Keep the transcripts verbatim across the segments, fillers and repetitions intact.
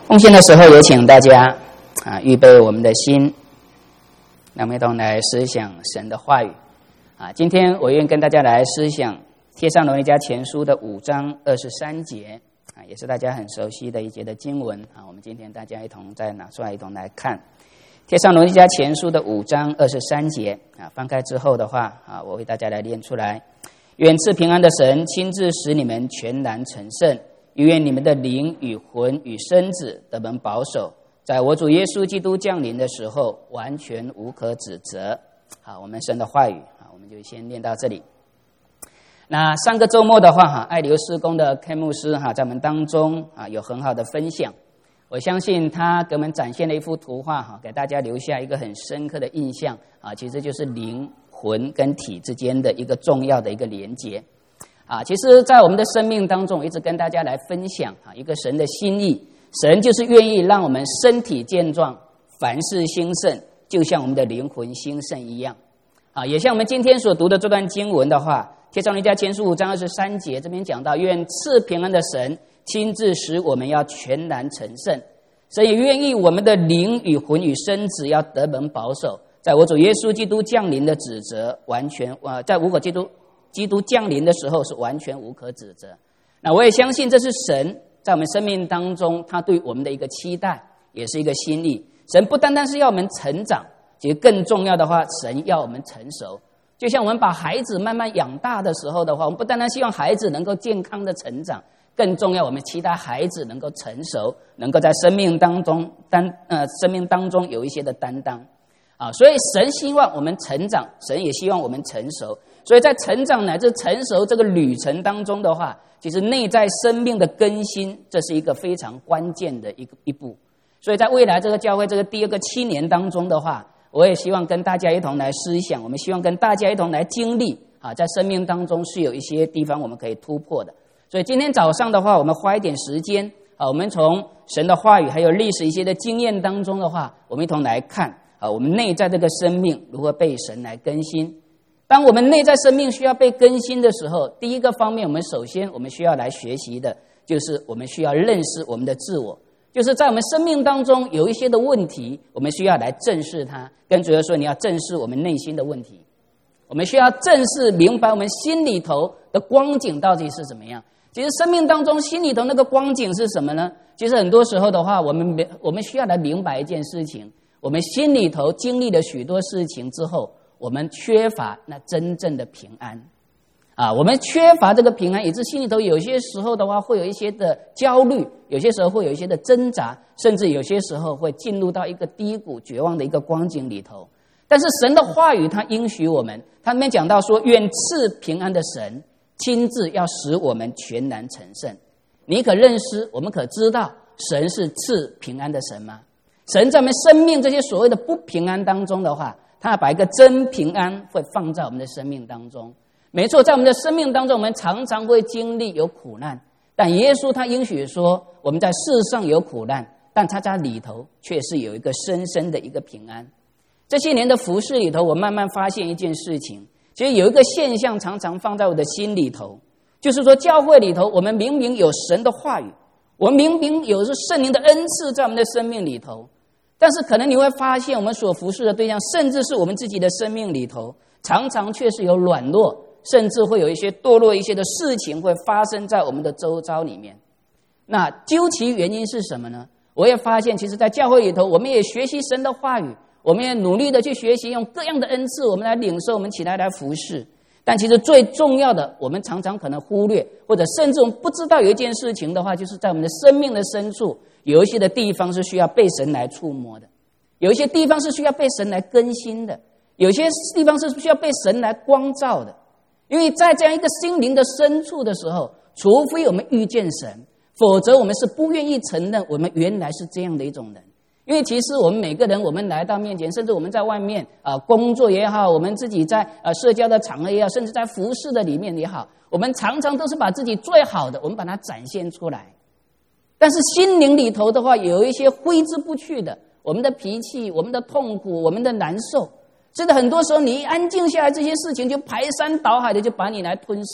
奉献的时候，也请大家啊预备我们的心，那么一同来思想神的话语啊。今天我愿跟大家来思想《帖撒罗尼迦前书》的五章二十三节啊，也是大家很熟悉的一节的经文啊。我们今天大家一同再拿出来一同来看《帖撒罗尼迦前书》的五章二十三节啊。翻开之后的话啊，我为大家来念出来：愿赐平安的神亲自使你们全然成圣。愿你们的灵与魂与身子得蒙保守，在我主耶稣基督降临的时候，完全无可指责。好，我们神的话语啊，我们就先念到这里。那上个周末的话哈，爱流事工的 K 牧师哈，在我们当中啊有很好的分享。我相信他给我们展现了一幅图画哈，给大家留下一个很深刻的印象啊，其实就是灵魂跟体之间的一个重要的一个连结。啊，其实在我们的生命当中，一直跟大家来分享啊，一个神的心意，神就是愿意让我们身体健壮，凡事兴盛，就像我们的灵魂兴盛一样。啊，也像我们今天所读的这段经文的话，帖撒罗尼迦前书五章二十三节这边讲到，愿赐平安的神亲自使我们要全然成圣，神也愿意我们的灵与魂与身子要得蒙保守，在我主耶稣基督降临的指责完全呃，在无可基督。基督降临的时候是完全无可指责。那我也相信这是神在我们生命当中他对我们的一个期待，也是一个心意。神不单单是要我们成长，其实更重要的话，神要我们成熟。就像我们把孩子慢慢养大的时候的话，我们不单单希望孩子能够健康的成长，更重要我们期待孩子能够成熟，能够在生命当中担呃生命当中有一些的担当啊。所以神希望我们成长，神也希望我们成熟。所以在成长乃至成熟这个旅程当中的话，其实内在生命的更新，这是一个非常关键的一个一步。所以在未来这个教会这个第二个七年当中的话，我也希望跟大家一同来思想，我们希望跟大家一同来经历啊，在生命当中是有一些地方我们可以突破的。所以今天早上的话，我们花一点时间啊，我们从神的话语还有历史一些的经验当中的话，我们一同来看啊，我们内在这个生命如何被神来更新。当我们内在生命需要被更新的时候，第一个方面，我们首先我们需要来学习的，就是我们需要认识我们的自我，就是在我们生命当中有一些的问题，我们需要来正视它。跟主耶稣说，你要正视我们内心的问题，我们需要正视明白我们心里头的光景到底是怎么样。其实生命当中心里头那个光景是什么呢？其实很多时候的话，我们我们需要来明白一件事情，我们心里头经历了许多事情之后，我们缺乏那真正的平安啊！我们缺乏这个平安，以致心里头有些时候的话会有一些的焦虑，有些时候会有一些的挣扎，甚至有些时候会进入到一个低谷绝望的一个光景里头。但是神的话语他应许我们，他里面讲到说，愿赐平安的神亲自要使我们全然成圣。你可认识，我们可知道神是赐平安的神吗？神在我们生命这些所谓的不平安当中的话，他把一个真平安会放在我们的生命当中。没错，在我们的生命当中，我们常常会经历有苦难，但耶稣他应许说，我们在世上有苦难，但他在里头却是有一个深深的一个平安。这些年的服事里头，我慢慢发现一件事情，其实有一个现象常常放在我的心里头，就是说教会里头，我们明明有神的话语，我们明明有着圣灵的恩赐在我们的生命里头，但是可能你会发现，我们所服侍的对象，甚至是我们自己的生命里头，常常确实有软弱，甚至会有一些堕落一些的事情会发生在我们的周遭里面。那究其原因是什么呢？我也发现，其实在教会里头，我们也学习神的话语，我们也努力的去学习，用各样的恩赐，我们来领受，我们起来来服侍。但其实最重要的，我们常常可能忽略，或者甚至我们不知道有一件事情的话，就是在我们的生命的深处，有一些的地方是需要被神来触摸的，有一些地方是需要被神来更新的，有些地方是需要被神来光照的。因为在这样一个心灵的深处的时候，除非我们遇见神，否则我们是不愿意承认我们原来是这样的一种人。因为其实我们每个人，我们来到面前，甚至我们在外面啊、呃、工作也好，我们自己在呃社交的场合也好，甚至在服事的里面也好，我们常常都是把自己最好的，我们把它展现出来。但是心灵里头的话，有一些挥之不去的，我们的脾气，我们的痛苦，我们的难受，真的很多时候你一安静下来，这些事情就排山倒海的就把你来吞噬。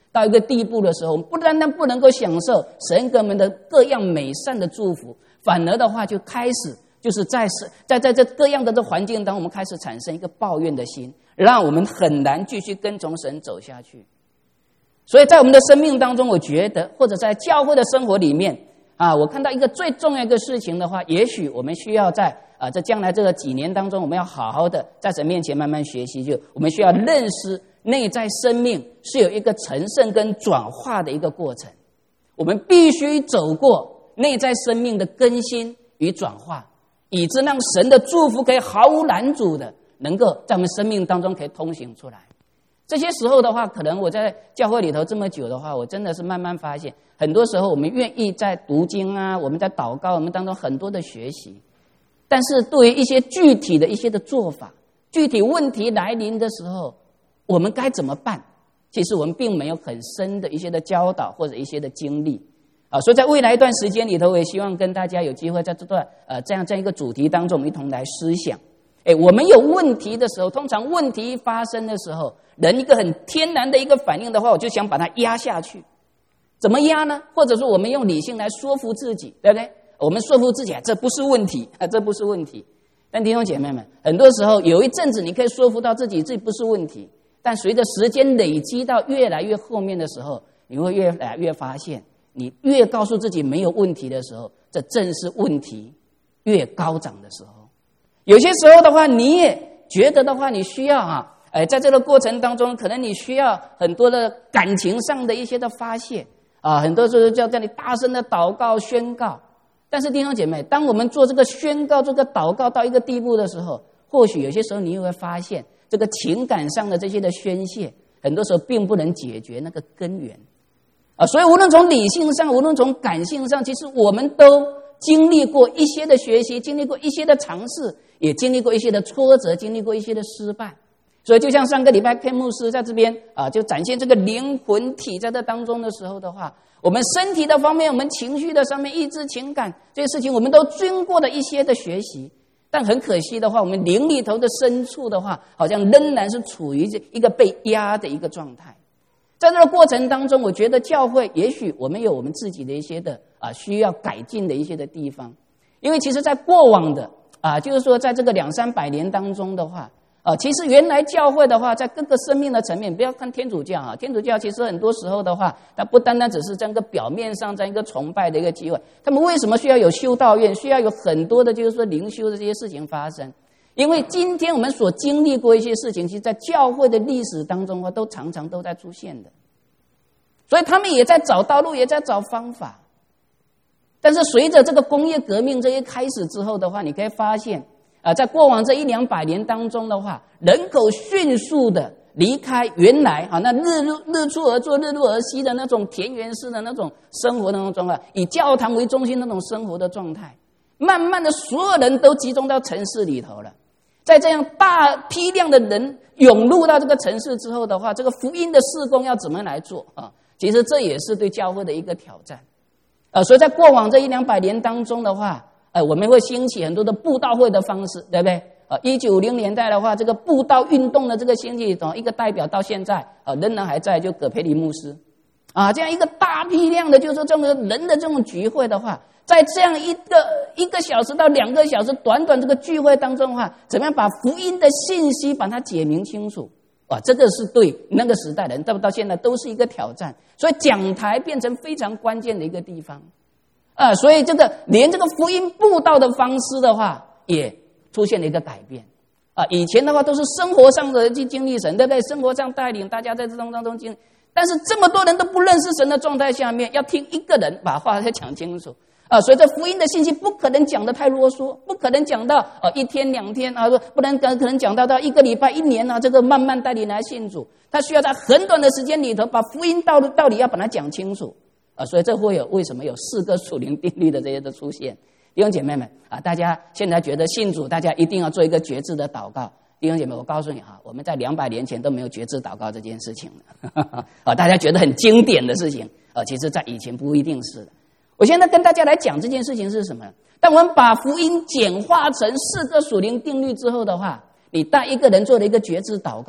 到一个地步的时候，我们不单单不能够享受神给我们的各样美善的祝福，反而的话就开始就是在在在这各样的这环境当中，我们开始产生一个抱怨的心，让我们很难继续跟从神走下去。所以在我们的生命当中，我觉得或者在教会的生活里面啊，我看到一个最重要一个事情的话，也许我们需要在啊这将来这个几年当中，我们要好好的在神面前慢慢学习，就我们需要认识内在生命是有一个成圣跟转化的一个过程，我们必须走过内在生命的更新与转化，以致让神的祝福可以毫无拦阻的能够在我们生命当中可以通行出来。这些时候的话，可能我在教会里头这么久的话，我真的是慢慢发现，很多时候我们愿意在读经啊，我们在祷告，我们当中很多的学习，但是对于一些具体的一些的做法，具体问题来临的时候，我们该怎么办？其实我们并没有很深的一些的教导或者一些的经历啊，所以在未来一段时间里头，我也希望跟大家有机会在这段呃这样这样一个主题当中，我们一同来思想。哎，我们有问题的时候，通常问题发生的时候，人一个很天然的一个反应的话，我就想把它压下去。怎么压呢？或者说我们用理性来说服自己，对不对？我们说服自己啊，这不是问题啊，这不是问题。但弟兄姐妹们，很多时候有一阵子你可以说服到自己，这不是问题。但随着时间累积到越来越后面的时候，你会越来越发现，你越告诉自己没有问题的时候，这正是问题越高涨的时候。有些时候的话，你也觉得的话，你需要啊，哎，在这个过程当中，可能你需要很多的感情上的一些的发泄啊，很多时候就要在你大声的祷告宣告。但是弟兄姐妹，当我们做这个宣告、这个祷告到一个地步的时候，或许有些时候你也会发现，这个情感上的这些的宣泄，很多时候并不能解决那个根源啊。所以无论从理性上，无论从感性上，其实我们都经历过一些的学习，经历过一些的尝试，也经历过一些的挫折，经历过一些的失败。所以就像上个礼拜 K 牧师在这边啊，就展现这个灵魂体在这当中的时候的话，我们身体的方面，我们情绪的上面，意志情感这些事情，我们都经过了一些的学习。但很可惜的话，我们灵里头的深处的话，好像仍然是处于一个被压的一个状态。在这个过程当中，我觉得教会也许我们有我们自己的一些的啊需要改进的一些的地方，因为其实在过往的啊，就是说在这个两三百年当中的话，啊，其实原来教会的话，在各个生命的层面，不要看天主教啊，天主教其实很多时候的话，它不单单只是这样一个表面上这样一个崇拜的一个机会，他们为什么需要有修道院，需要有很多的就是说灵修的这些事情发生？因为今天我们所经历过一些事情，其实在教会的历史当中啊，都常常都在出现的，所以他们也在找道路，也在找方法。但是随着这个工业革命这一开始之后的话，你可以发现啊，在过往这一两百年当中的话，人口迅速的离开原来啊那日入日出而作日入而息的那种田园式的那种生活的那种状态，以教堂为中心那种生活的状态，慢慢的所有人都集中到城市里头了。在这样大批量的人涌入到这个城市之后的话，这个福音的事工要怎么来做啊？其实这也是对教会的一个挑战。呃，所以在过往这一两百年当中的话，呃，我们会兴起很多的布道会的方式，对不对？呃，一九五零年代的话，这个布道运动的这个兴起，一个代表到现在，呃，仍然还在，就葛培理牧师，啊，这样一个大批量的，就是说这种人的这种聚会的话，在这样一个一个小时到两个小时短短这个聚会当中的话，怎么样把福音的信息把它解明清楚？哇，这个是对那个时代人到到现在都是一个挑战，所以讲台变成非常关键的一个地方。啊，所以这个连这个福音布道的方式的话，也出现了一个改变。啊，以前的话都是生活上的去经历神，对不对？生活上带领大家在这种当中经历，但是这么多人都不认识神的状态下面，要听一个人把话再讲清楚。啊，所以这福音的信息不可能讲得太啰嗦，不可能讲到呃一天两天啊，不能可能讲到到一个礼拜一年啊，这个慢慢带领来信主，他需要在很短的时间里头把福音道理道理要把它讲清楚。啊，所以这会有为什么有四个属灵定律的这些的出现？弟兄姐妹们啊，大家现在觉得信主，大家一定要做一个决志的祷告。弟兄姐妹，我告诉你哈，我们在两百年前都没有决志祷告这件事情了。啊，大家觉得很经典的事情，啊，其实在以前不一定是的。我现在跟大家来讲这件事情是什么？当我们把福音简化成四个属灵定律之后的话，你带一个人做了一个决志祷告，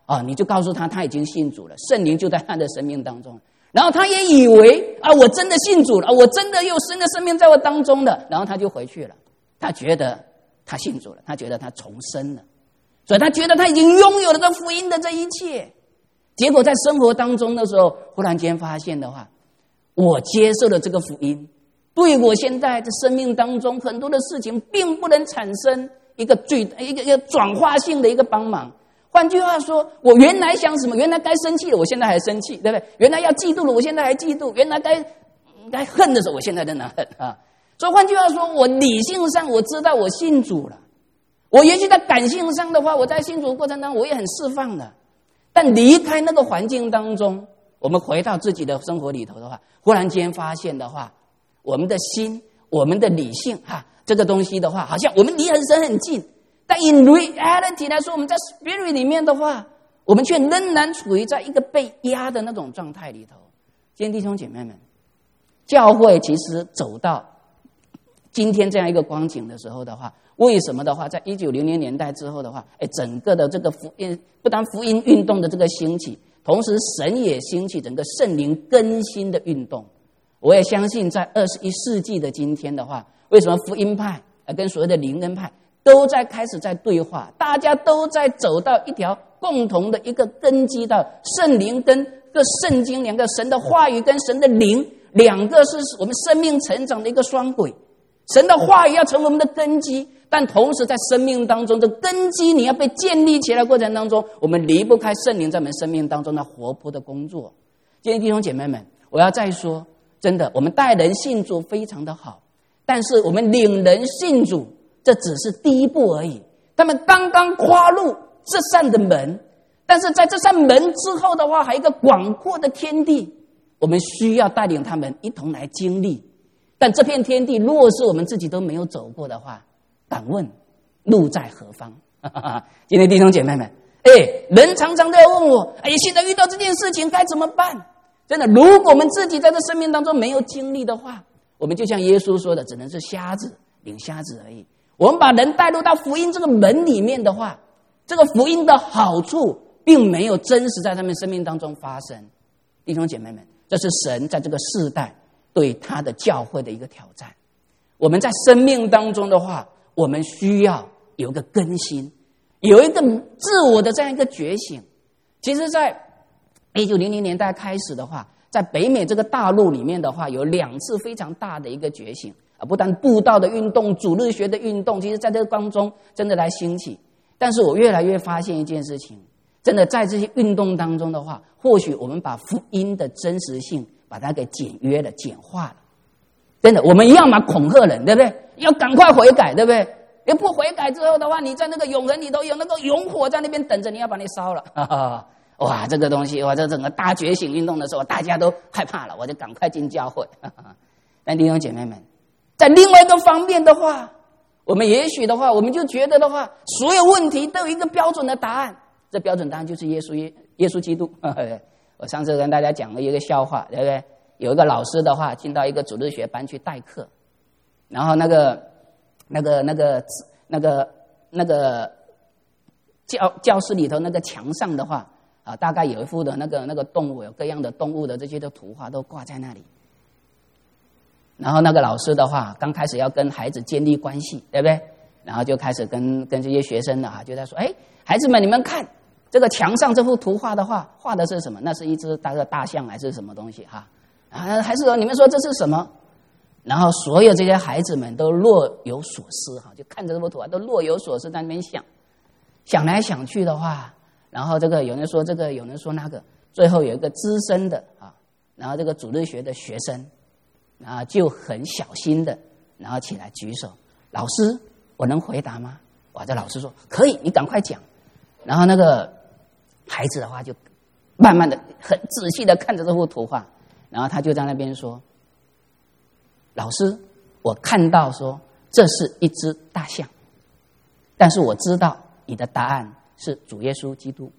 啊，你就告诉他他已经信主了，圣灵就在他的生命当中。然后他也以为啊，我真的信主了，我真的有神的生命在我当中的，然后他就回去了。他觉得他信主了，他觉得他重生了，所以他觉得他已经拥有了这福音的这一切。结果在生活当中的时候，忽然间发现的话，我接受了这个福音，对我现在的生命当中很多的事情并不能产生一个最一个一个转化性的一个帮忙。换句话说，我原来想什么，原来该生气了，我现在还生气，对不对？原来要嫉妒了，我现在还嫉妒；原来该该恨的时候，我现在在哪恨啊？所以换句话说，我理性上我知道我信主了，我也许在感性上的话，我在信主的过程当中我也很释放的。但离开那个环境当中，我们回到自己的生活里头的话，忽然间发现的话，我们的心，我们的理性哈，这个东西的话，好像我们离神很近。但 in reality 来说，我们在 spirit 里面的话，我们却仍然处于在一个被压的那种状态里头。今天弟兄姐妹们，教会其实走到今天这样一个光景的时候的话，为什么的话，在一九零零年代之后的话，哎，整个的这个福音，不但福音运动的这个兴起，同时神也兴起整个圣灵更新的运动。我也相信，在二十一世纪的今天的话，为什么福音派跟所谓的灵恩派都在开始在对话，大家都在走到一条共同的一个根基，到圣灵跟个圣经两个神的话语跟神的灵两个是我们生命成长的一个双轨。神的话语要成为我们的根基，但同时在生命当中的根基你要被建立起来的过程当中，我们离不开圣灵在我们生命当中的活泼的工作。今天弟兄姐妹们，我要再说，真的我们带人信主非常的好，但是我们领人信主这只是第一步而已。他们刚刚跨入这扇的门，但是在这扇门之后的话，还有一个广阔的天地，我们需要带领他们一同来经历。但这片天地若是我们自己都没有走过的话，敢问路在何方？今天弟兄姐妹们，哎，人常常都要问我，哎，现在遇到这件事情该怎么办？真的，如果我们自己在这生命当中没有经历的话，我们就像耶稣说的，只能是瞎子领瞎子而已。我们把人带入到福音这个门里面的话，这个福音的好处并没有真实在他们生命当中发生。弟兄姐妹们，这是神在这个世代对他的教会的一个挑战。我们在生命当中的话，我们需要有一个更新，有一个自我的这样一个觉醒。其实在一九零零年代开始的话，在北美这个大陆里面的话，有两次非常大的一个觉醒啊，不但布道的运动、主日学的运动，其实在这个当中真的来兴起。但是我越来越发现一件事情，真的在这些运动当中的话，或许我们把福音的真实性把它给简约了、简化了。真的，我们要嘛恐吓人，对不对？要赶快悔改，对不对？要不悔改之后的话，你在那个永恒里头有那个永火在那边等着你，要把你烧了。哈哈，哇，这个东西，哇，这整个大觉醒运动的时候，大家都害怕了，我就赶快进教会。哈哈，但弟兄姐妹们，在另外一个方面的话，我们也许的话，我们就觉得的话，所有问题都有一个标准的答案，这标准答案就是耶稣耶耶稣基督。我上次跟大家讲了一个笑话，对不对？有一个老师的话进到一个主日学班去代课，然后那个那个那个那个那个教教室里头那个墙上的话啊，大概有一幅的那个那个动物，有各样的动物的这些的图画都挂在那里。然后那个老师的话刚开始要跟孩子建立关系，对不对？然后就开始跟跟这些学生啊，就在说，哎，孩子们，你们看这个墙上这幅图画的话，画的是什么？那是一只大个大象还是什么东西哈？啊，还是说你们说这是什么？然后所有这些孩子们都若有所思哈，就看着这幅图啊，都若有所思在那边想，想来想去的话，然后这个有人说这个，有人说那个，最后有一个资深的啊，然后这个主日学的学生，然后就很小心的，然后起来举手，老师，我能回答吗？哇，这老师说可以，你赶快讲。然后那个孩子的话就慢慢的、很仔细的看着这幅图画。然后他就在那边说，老师，我看到说这是一只大象，但是我知道你的答案是主耶稣基督。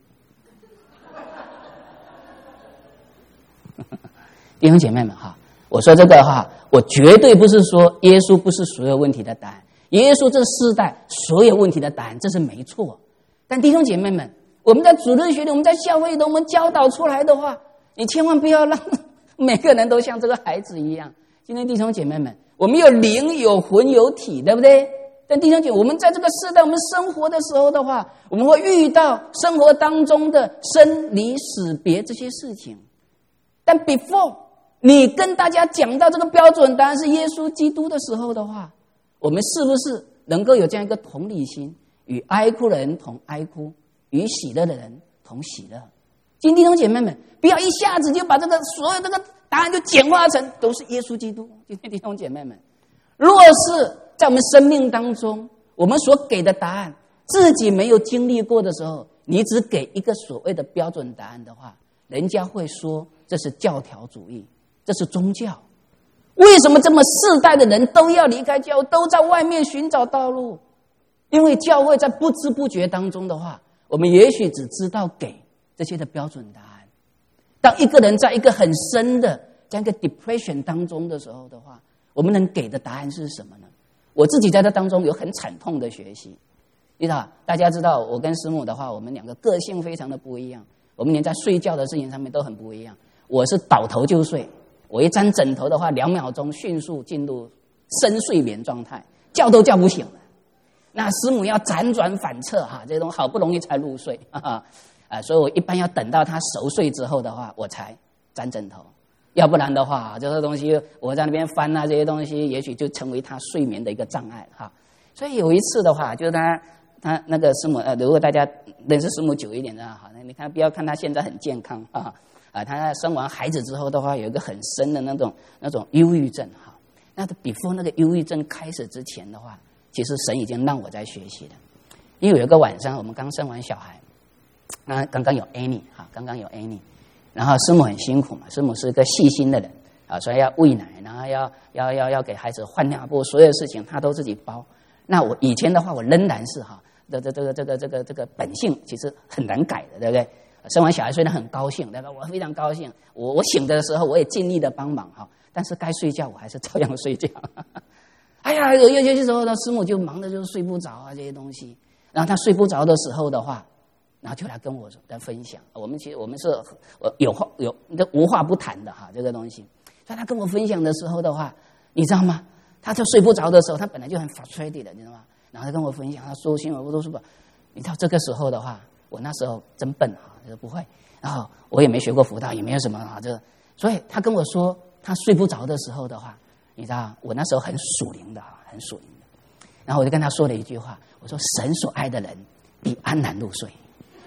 弟兄姐妹们哈，我说这个哈，我绝对不是说耶稣不是所有问题的答案，耶稣这世代所有问题的答案，这是没错。但弟兄姐妹们， 我们在主日学里，我们在教会里头，我们教导出来的话，你千万不要让每个人都像这个孩子一样。今天弟兄姐妹们，我们有灵、有魂、有体，对不对？但弟兄姐妹，我们在这个世代，我们生活的时候的话，我们会遇到生活当中的生离死别这些事情。但 before 你跟大家讲到这个标准答案是耶稣基督的时候的话，我们是不是能够有这样一个同理心，与哀哭的人同哀哭，与喜乐的人同喜乐？今天弟兄姐妹们，不要一下子就把这个所有这个答案就简化成都是耶稣基督。今天弟兄姐妹们，若是在我们生命当中，我们所给的答案自己没有经历过的时候，你只给一个所谓的标准答案的话，人家会说这是教条主义，这是宗教。为什么这么世代的人都要离开教会，都在外面寻找道路？因为教会在不知不觉当中的话，我们也许只知道给这些的标准答案。当一个人在一个很深的这样一个 depression 当中的时候的话，我们能给的答案是什么呢？我自己在这当中有很惨痛的学习。你知道，大家知道我跟师母的话，我们两个个性非常的不一样，我们连在睡觉的事情上面都很不一样。我是倒头就睡，我一沾枕头的话，两秒钟迅速进入深睡眠状态，叫都叫不醒了。那师母要辗转反侧哈，这种好不容易才入睡啊，啊，所以我一般要等到他熟睡之后的话，我才沾枕头，要不然的话，这些东西我在那边翻啊，这些东西也许就成为他睡眠的一个障碍哈。所以有一次的话，就是他他那个师母呃，如果大家认识师母久一点的哈，你看不要看他现在很健康啊啊，他生完孩子之后的话，有一个很深的那种那种忧郁症哈。那 before 那个忧郁症开始之前的话，其实神已经让我在学习了。因为有一个晚上，我们刚生完小孩，啊，刚刚有 Annie 哈，刚刚有 Annie， 然后师母很辛苦嘛，师母是一个细心的人啊，所以要喂奶，然后要要要要给孩子换尿布，所有事情他都自己包。那我以前的话，我仍然是哈，这这这个这个这个这个本性其实很难改的，对不对？生完小孩虽然很高兴，对吧？我非常高兴，我我醒的时候我也尽力的帮忙哈，但是该睡觉我还是照样睡觉。哎呀，有有些时候呢，师母就忙的就是睡不着啊，这些东西。然后他睡不着的时候的话，然后就来跟我来分享。我们其实我们是有话有无话不谈的哈，这个东西。所以他跟我分享的时候的话，你知道吗？他就睡不着的时候，他本来就很 frustrated 的，你知道吗？然后他跟我分享，他说心我都说不，你到这个时候的话，我那时候真笨哈，就是不会。然后我也没学过辅导，也没有什么哈，这个。所以他跟我说，他睡不着的时候的话。你知道，我那时候很属灵的，很属灵的。然后我就跟他说了一句话，我说：“神所爱的人必安然入睡。”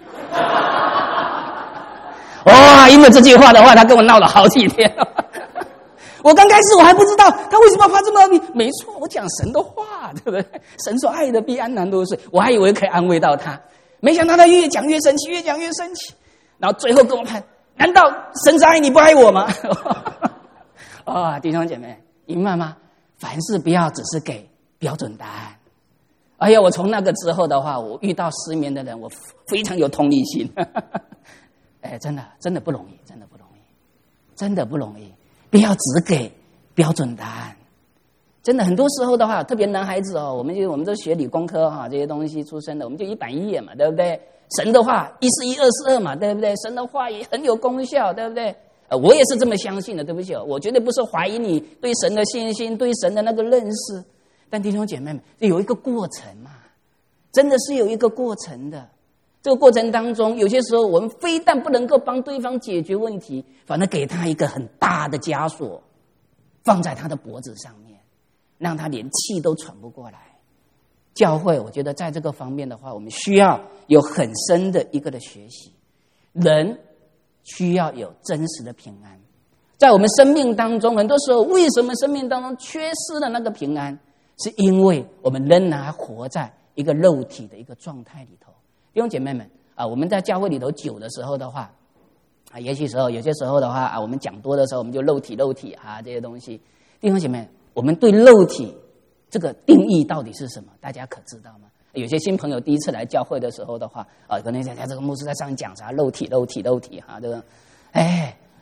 哇！因为这句话的话，他跟我闹了好几天。我刚开始我还不知道他为什么发这么你没错，我讲神的话，对不对？神所爱的必安然入睡，我还以为可以安慰到他，没想到他越讲越生气，越讲越生气。然后最后跟我看，难道神是爱你不爱我吗？啊、哦，弟兄姐妹。明白吗？凡事不要只是给标准答案。哎呀，我从那个之后的话，我遇到失眠的人，我非常有同理心。哎，真的，真的不容易，真的不容易，真的不容易。不要只给标准答案。真的，很多时候的话，特别男孩子哦，我们就我们都学理工科哈，这些东西出身的，我们就一板一眼嘛，对不对？神的话，一是一，二是二嘛，对不对？神的话也很有功效，对不对？呃，我也是这么相信的，对不起，我绝对不是怀疑你对神的信心，对神的那个认识。但弟兄姐妹们，有一个过程嘛，真的是有一个过程的。这个过程当中，有些时候我们非但不能够帮对方解决问题，反而给他一个很大的枷锁，放在他的脖子上面，让他连气都喘不过来。教会，我觉得在这个方面的话，我们需要有很深的一个的学习。人需要有真实的平安，在我们生命当中，很多时候为什么生命当中缺失了那个平安，是因为我们仍然还活在一个肉体的一个状态里头。弟兄姐妹们啊，我们在教会里头久的时候的话啊，也许时候有些时候的话啊，我们讲多的时候，我们就肉体肉体啊这些东西。弟兄姐妹，我们对肉体这个定义到底是什么？大家可知道吗？有些新朋友第一次来教会的时候的话，啊，可能想想这个牧师在上面讲啥肉体、肉体、肉体哈，这个，哎，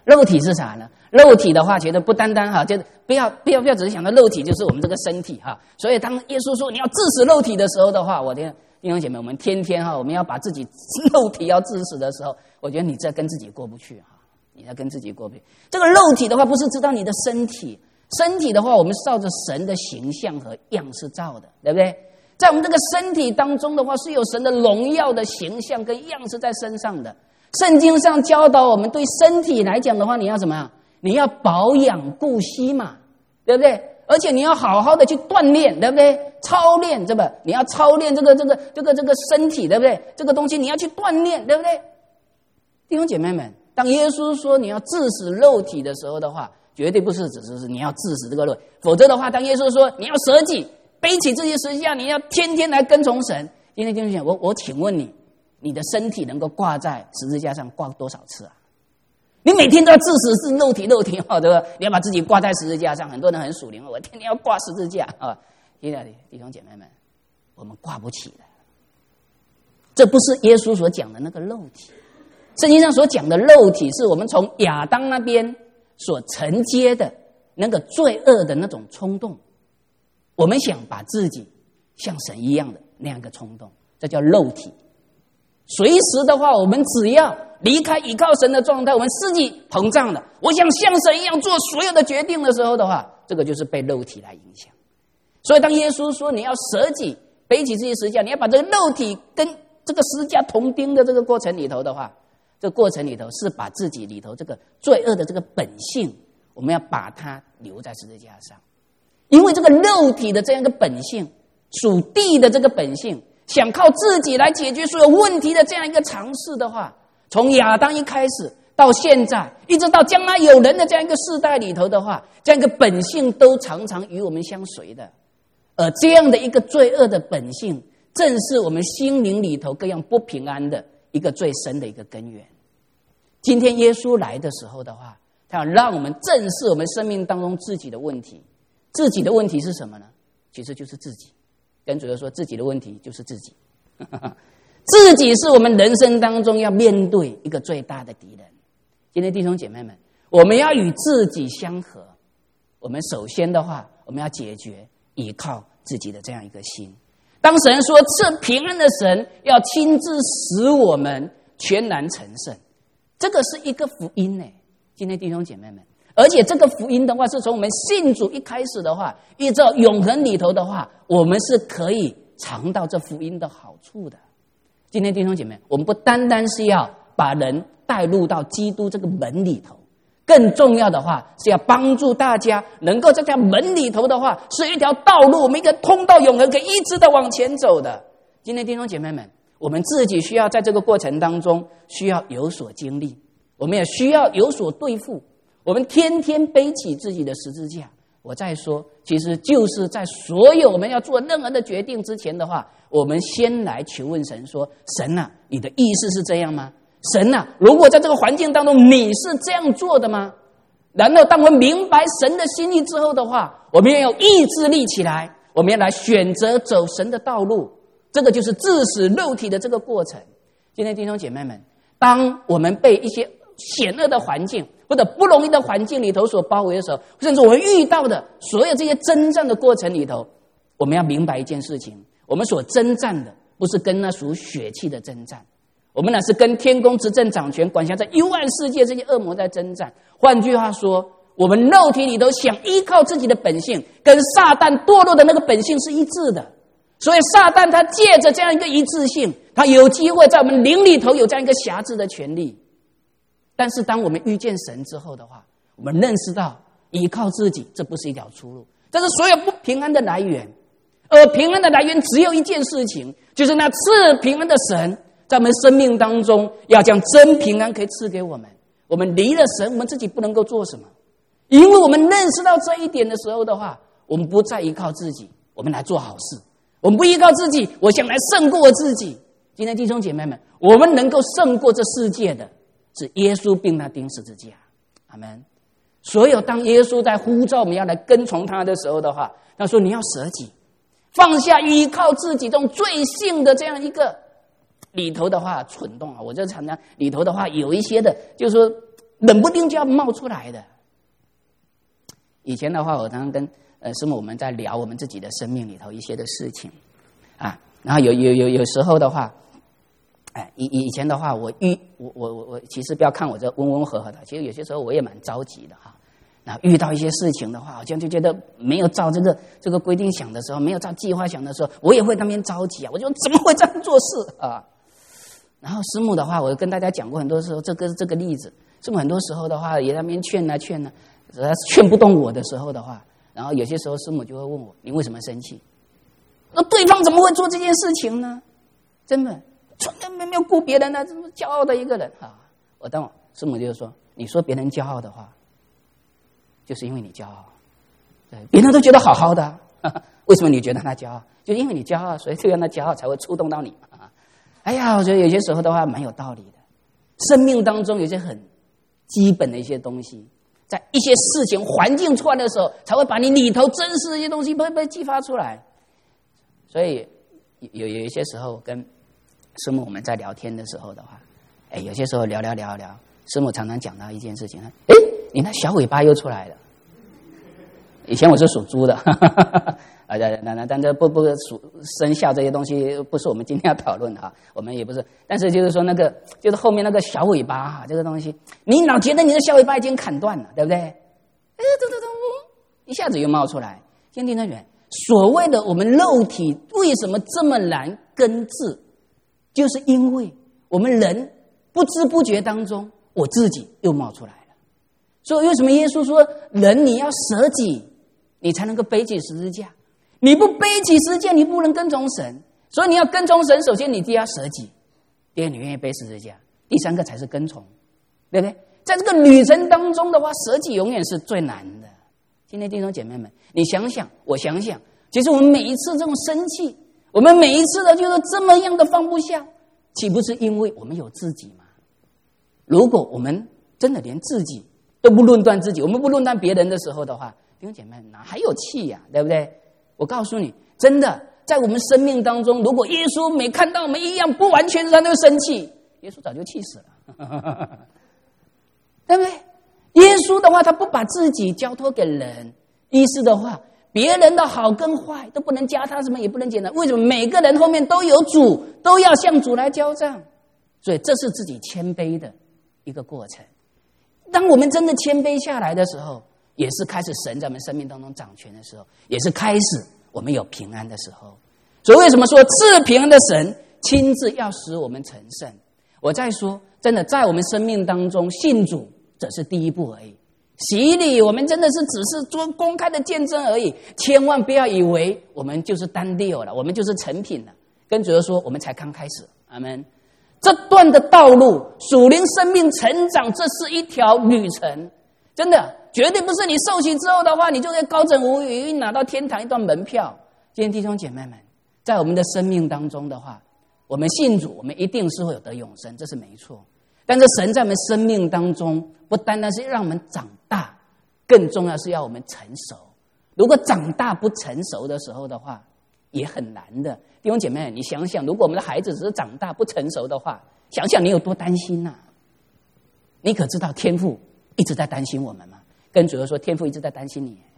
肉体是啥呢？肉体的话，觉得不单单哈，就不要不要不要只是想到肉体就是我们这个身体哈。所以当耶稣说你要致死肉体的时候的话，我的弟兄姐妹，我们天天哈，我们要把自己肉体要致死的时候，我觉得你这跟自己过不去哈，你要跟自己过不去。这个肉体的话，不是知道你的身体，身体的话，我们是照着神的形象和样式造的，对不对？在我们这个身体当中的话，是有神的荣耀的形象跟样式在身上的。圣经上教导我们，对身体来讲的话，你要怎么样？你要保养顾惜嘛，对不对？而且你要好好的去锻炼，对不对？操练，对吧？你要操练这个这个这个这个身体，对不对？这个东西你要去锻炼，对不对？弟兄姐妹们，当耶稣说你要致死肉体的时候的话，绝对不是只是你要致死这个肉体，否则的话，当耶稣说你要舍己，背起自己的十字架，你要天天来跟从神。今天弟兄姐妹，我我请问你，你的身体能够挂在十字架上挂多少次啊？你每天都要致死是肉体肉体哦，对吧？你要把自己挂在十字架上，很多人很属灵，我天天要挂十字架啊！亲爱的弟兄姐妹们，我们挂不起的，这不是耶稣所讲的那个肉体。圣经上所讲的肉体，是我们从亚当那边所承接的那个罪恶的那种冲动。我们想把自己像神一样的那样一个冲动，这叫肉体。随时的话，我们只要离开依靠神的状态，我们自己膨胀了，我想像神一样做所有的决定的时候的话，这个就是被肉体来影响。所以当耶稣说你要舍己，背起自己十字架，你要把这个肉体跟这个十字架同钉的这个过程里头的话，这个过程里头是把自己里头这个罪恶的这个本性，我们要把它留在十字架上。因为这个肉体的这样一个本性，属地的这个本性，想靠自己来解决所有问题的这样一个尝试的话，从亚当一开始到现在，一直到将来有人的这样一个世代里头的话，这样一个本性都常常与我们相随的。而这样的一个罪恶的本性，正是我们心灵里头各样不平安的一个最深的一个根源。今天耶稣来的时候的话，他要让我们正视我们生命当中自己的问题。自己的问题是什么呢？其实就是自己。跟主耶稣说，自己的问题就是自己。自己是我们人生当中要面对一个最大的敌人。今天弟兄姐妹们，我们要与自己相合。我们首先的话，我们要解决依靠自己的这样一个心。当神说赐平安的神要亲自使我们全然成圣，这个是一个福音呢。今天弟兄姐妹们，而且这个福音的话，是从我们信主一开始的话，依照永恒里头的话，我们是可以尝到这福音的好处的。今天弟兄姐妹，我们不单单是要把人带入到基督这个门里头，更重要的话是要帮助大家能够在这条门里头的话，是一条道路，我们一个通到永恒，可以一直的往前走的。今天弟兄姐妹们，我们自己需要在这个过程当中需要有所经历，我们也需要有所对付。我们天天背起自己的十字架。我再说，其实就是在所有我们要做任何的决定之前的话，我们先来求问神说，神啊，你的意思是这样吗？神啊，如果在这个环境当中你是这样做的吗？然后当我们明白神的心意之后的话，我们要有意志力起来，我们要来选择走神的道路。这个就是致死肉体的这个过程。今天弟兄姐妹们，当我们被一些险恶的环境或者不容易的环境里头所包围的时候，甚至我们遇到的所有这些征战的过程里头，我们要明白一件事情，我们所征战的不是跟那属血气的征战，我们乃是跟天宫执政掌权管辖在幽暗世界这些恶魔在征战。换句话说，我们肉体里头想依靠自己的本性，跟撒旦堕落的那个本性是一致的。所以撒旦他借着这样一个一致性，他有机会在我们灵里头有这样一个辖制的权利。但是当我们遇见神之后的话，我们认识到依靠自己这不是一条出路，这是所有不平安的来源。而平安的来源只有一件事情，就是那赐平安的神在我们生命当中要将真平安可以赐给我们。我们离了神，我们自己不能够做什么。因为我们认识到这一点的时候的话，我们不再依靠自己，我们来做好事。我们不依靠自己，我想来胜过我自己。今天弟兄姐妹们，我们能够胜过这世界的是耶稣并他钉十字架。阿们。所有当耶稣在呼召我们要来跟从他的时候的话，他说你要舍己，放下依靠自己这种罪性的这样一个里头的话蠢动啊。我就常常里头的话有一些的就是说冷不丁就要冒出来的。以前的话，我常常跟呃师母我们在聊我们自己的生命里头一些的事情啊，然后有有有有时候的话，哎，以以前的话，我遇我我我我其实不要看我这温温和和的，其实有些时候我也蛮着急的哈。然后遇到一些事情的话，好像就觉得没有照这个这个规定想的时候，没有照计划想的时候，我也会那边着急啊，我就怎么会这样做事啊？然后师母的话，我跟大家讲过很多时候，这个这个例子，师母很多时候的话也在那边劝啊劝啊，劝不动我的时候的话，然后有些时候师母就会问我，你为什么生气？那对方怎么会做这件事情呢？真的，从来没有顾别人呢，这么骄傲的一个人啊！我当我师母就说，你说别人骄傲的话，就是因为你骄傲，对，别人都觉得好好的、啊呵呵，为什么你觉得他骄傲？就因为你骄傲，所以这样的骄傲才会触动到你啊！哎呀，我觉得有些时候的话蛮有道理的。生命当中有些很基本的一些东西，在一些事情环境出来的时候，才会把你里头真实的一些东西被被激发出来。所以有有一些时候跟师母我们在聊天的时候的话，哎，有些时候聊聊聊聊，师母常常讲到一件事情，哎，你那小尾巴又出来了。以前我是属猪的，啊，那那但这不不属生肖这些东西不是我们今天要讨论的哈，我们也不是，但是就是说那个就是后面那个小尾巴哈，这个东西，你老觉得你的小尾巴已经砍断了，对不对？哎，咚咚咚，一下子又冒出来。先听得远，所谓的我们肉体为什么这么难根治，就是因为我们人不知不觉当中，我自己又冒出来了。所以为什么耶稣说人你要舍己，你才能够背起十字架？你不背起十字架，你不能跟从神。所以你要跟从神，首先你第一要舍己，第二你愿意背十字架，第三个才是跟从，对不对？在这个旅程当中的话，舍己永远是最难的。今天弟兄姐妹们，你想想，我想想，其实我们每一次这种生气，我们每一次的就是这么样的放不下，岂不是因为我们有自己吗？如果我们真的连自己都不论断自己，我们不论断别人的时候的话，弟兄姐妹哪还有气呀、啊？对不对？我告诉你，真的在我们生命当中，如果耶稣没看到我们一样不完全，他就生气，耶稣早就气死了，对不对？耶稣的话，他不把自己交托给人，意思的话，别人的好跟坏都不能加他什么，也不能减他。为什么？每个人后面都有主，都要向主来交账，所以这是自己谦卑的一个过程。当我们真的谦卑下来的时候，也是开始神在我们生命当中掌权的时候，也是开始我们有平安的时候。所以为什么说赐平安的神亲自要使我们成圣？我再说，真的在我们生命当中信主这是第一步而已，洗礼我们真的是只是做公开的见证而已，千万不要以为我们就是单六了，我们就是成品了。跟主说我们才刚开始，阿们。这段的道路属灵生命成长，这是一条旅程，真的绝对不是你受洗之后的话，你就会高枕无忧拿到天堂一段门票。今天弟兄姐妹们，在我们的生命当中的话，我们信主，我们一定是会有得永生，这是没错。但是神在我们生命当中，不单单是让我们长大，更重要是要我们成熟。如果长大不成熟的时候的话，也很难的。弟兄姐妹，你想想，如果我们的孩子只是长大不成熟的话，想想你有多担心呐、啊！你可知道天父一直在担心我们吗？跟主说，天父一直在担心你。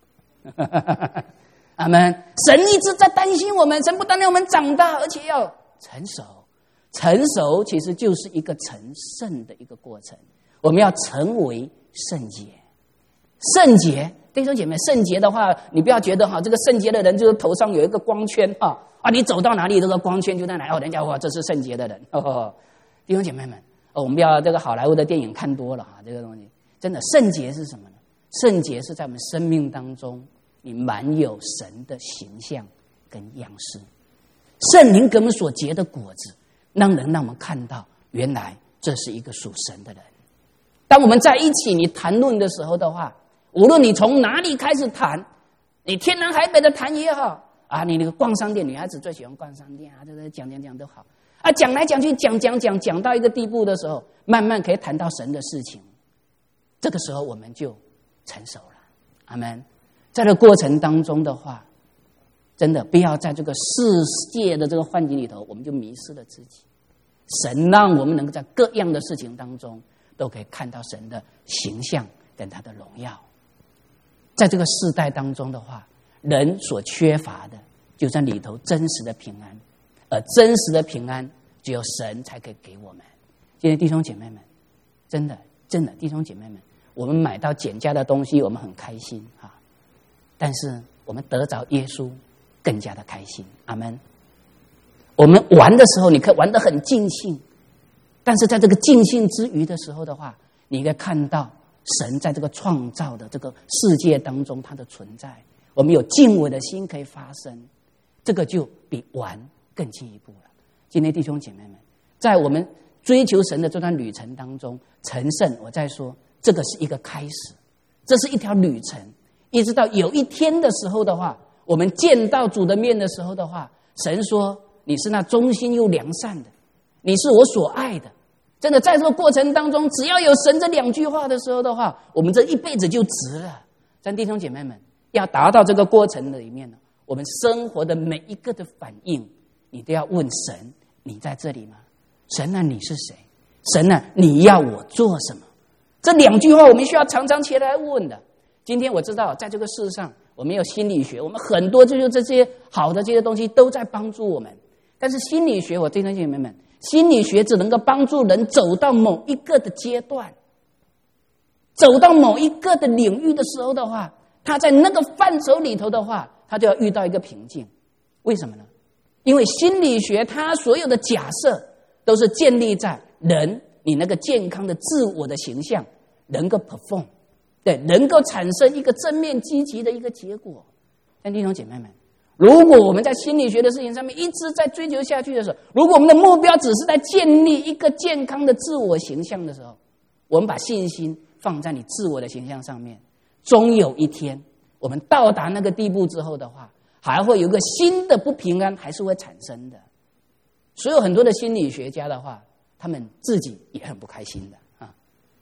阿们，神一直在担心我们，神不单让我们长大，而且要成熟。成熟其实就是一个成圣的一个过程，我们要成为圣洁。圣洁，弟兄姐妹，圣洁的话，你不要觉得哈，这个圣洁的人就是头上有一个光圈啊啊，你走到哪里，这个光圈就在哪里，哦，人家哇，这是圣洁的人。哦，弟兄姐妹们，哦，我们不要这个好莱坞的电影看多了哈，这个东西真的，圣洁是什么呢？圣洁是在我们生命当中，你满有神的形象跟样式，圣灵给我们所结的果子，让人让我们看到，原来这是一个属神的人。当我们在一起，你谈论的时候的话，无论你从哪里开始谈，你天南海北的谈也好啊，你那个逛商店，女孩子最喜欢逛商店啊，这个讲讲讲都好啊，讲来讲去，讲讲讲讲到一个地步的时候，慢慢可以谈到神的事情，这个时候我们就成熟了。阿们。在这过程当中的话，真的不要在这个世界的这个幻境里头，我们就迷失了自己。神让我们能够在各样的事情当中， 都可以看到神的形象跟他的荣耀。在这个世代当中的话，人所缺乏的就在里头真实的平安，而真实的平安只有神才可以给我们。今天弟兄姐妹们，真的真的弟兄姐妹们，我们买到减价的东西我们很开心啊，但是我们得着耶稣更加的开心。阿们。我们玩的时候你可以玩得很尽兴，但是在这个尽兴之余的时候的话，你可以看到神在这个创造的这个世界当中它的存在，我们有敬畏的心可以发生，这个就比玩更进一步了。今天弟兄姐妹们，在我们追求神的这段旅程当中，成圣我再说，这个是一个开始，这是一条旅程，一直到有一天的时候的话，我们见到主的面的时候的话，神说你是那忠心又良善的，你是我所爱的。真的在这个过程当中，只要有神这两句话的时候的话，我们这一辈子就值了。咱弟兄姐妹们，要达到这个过程的里面呢，我们生活的每一个的反应，你都要问神，你在这里吗？神啊，你是谁？神啊，你要我做什么？这两句话我们需要常常起来问的。今天我知道在这个世上，我们有心理学，我们很多就是这些好的这些东西都在帮助我们，但是心理学，我弟兄姐妹们，心理学只能够帮助人走到某一个的阶段，走到某一个的领域的时候的话，他在那个范畴里头的话，他就要遇到一个瓶颈。为什么呢？因为心理学它所有的假设都是建立在人你那个健康的自我的形象能够 perform， 对，能够产生一个正面积极的一个结果。但弟兄姐妹们，如果我们在心理学的事情上面一直在追求下去的时候，如果我们的目标只是在建立一个健康的自我形象的时候，我们把信心放在你自我的形象上面，终有一天我们到达那个地步之后的话，还会有一个新的不平安还是会产生的。所有很多的心理学家的话，他们自己也很不开心的啊。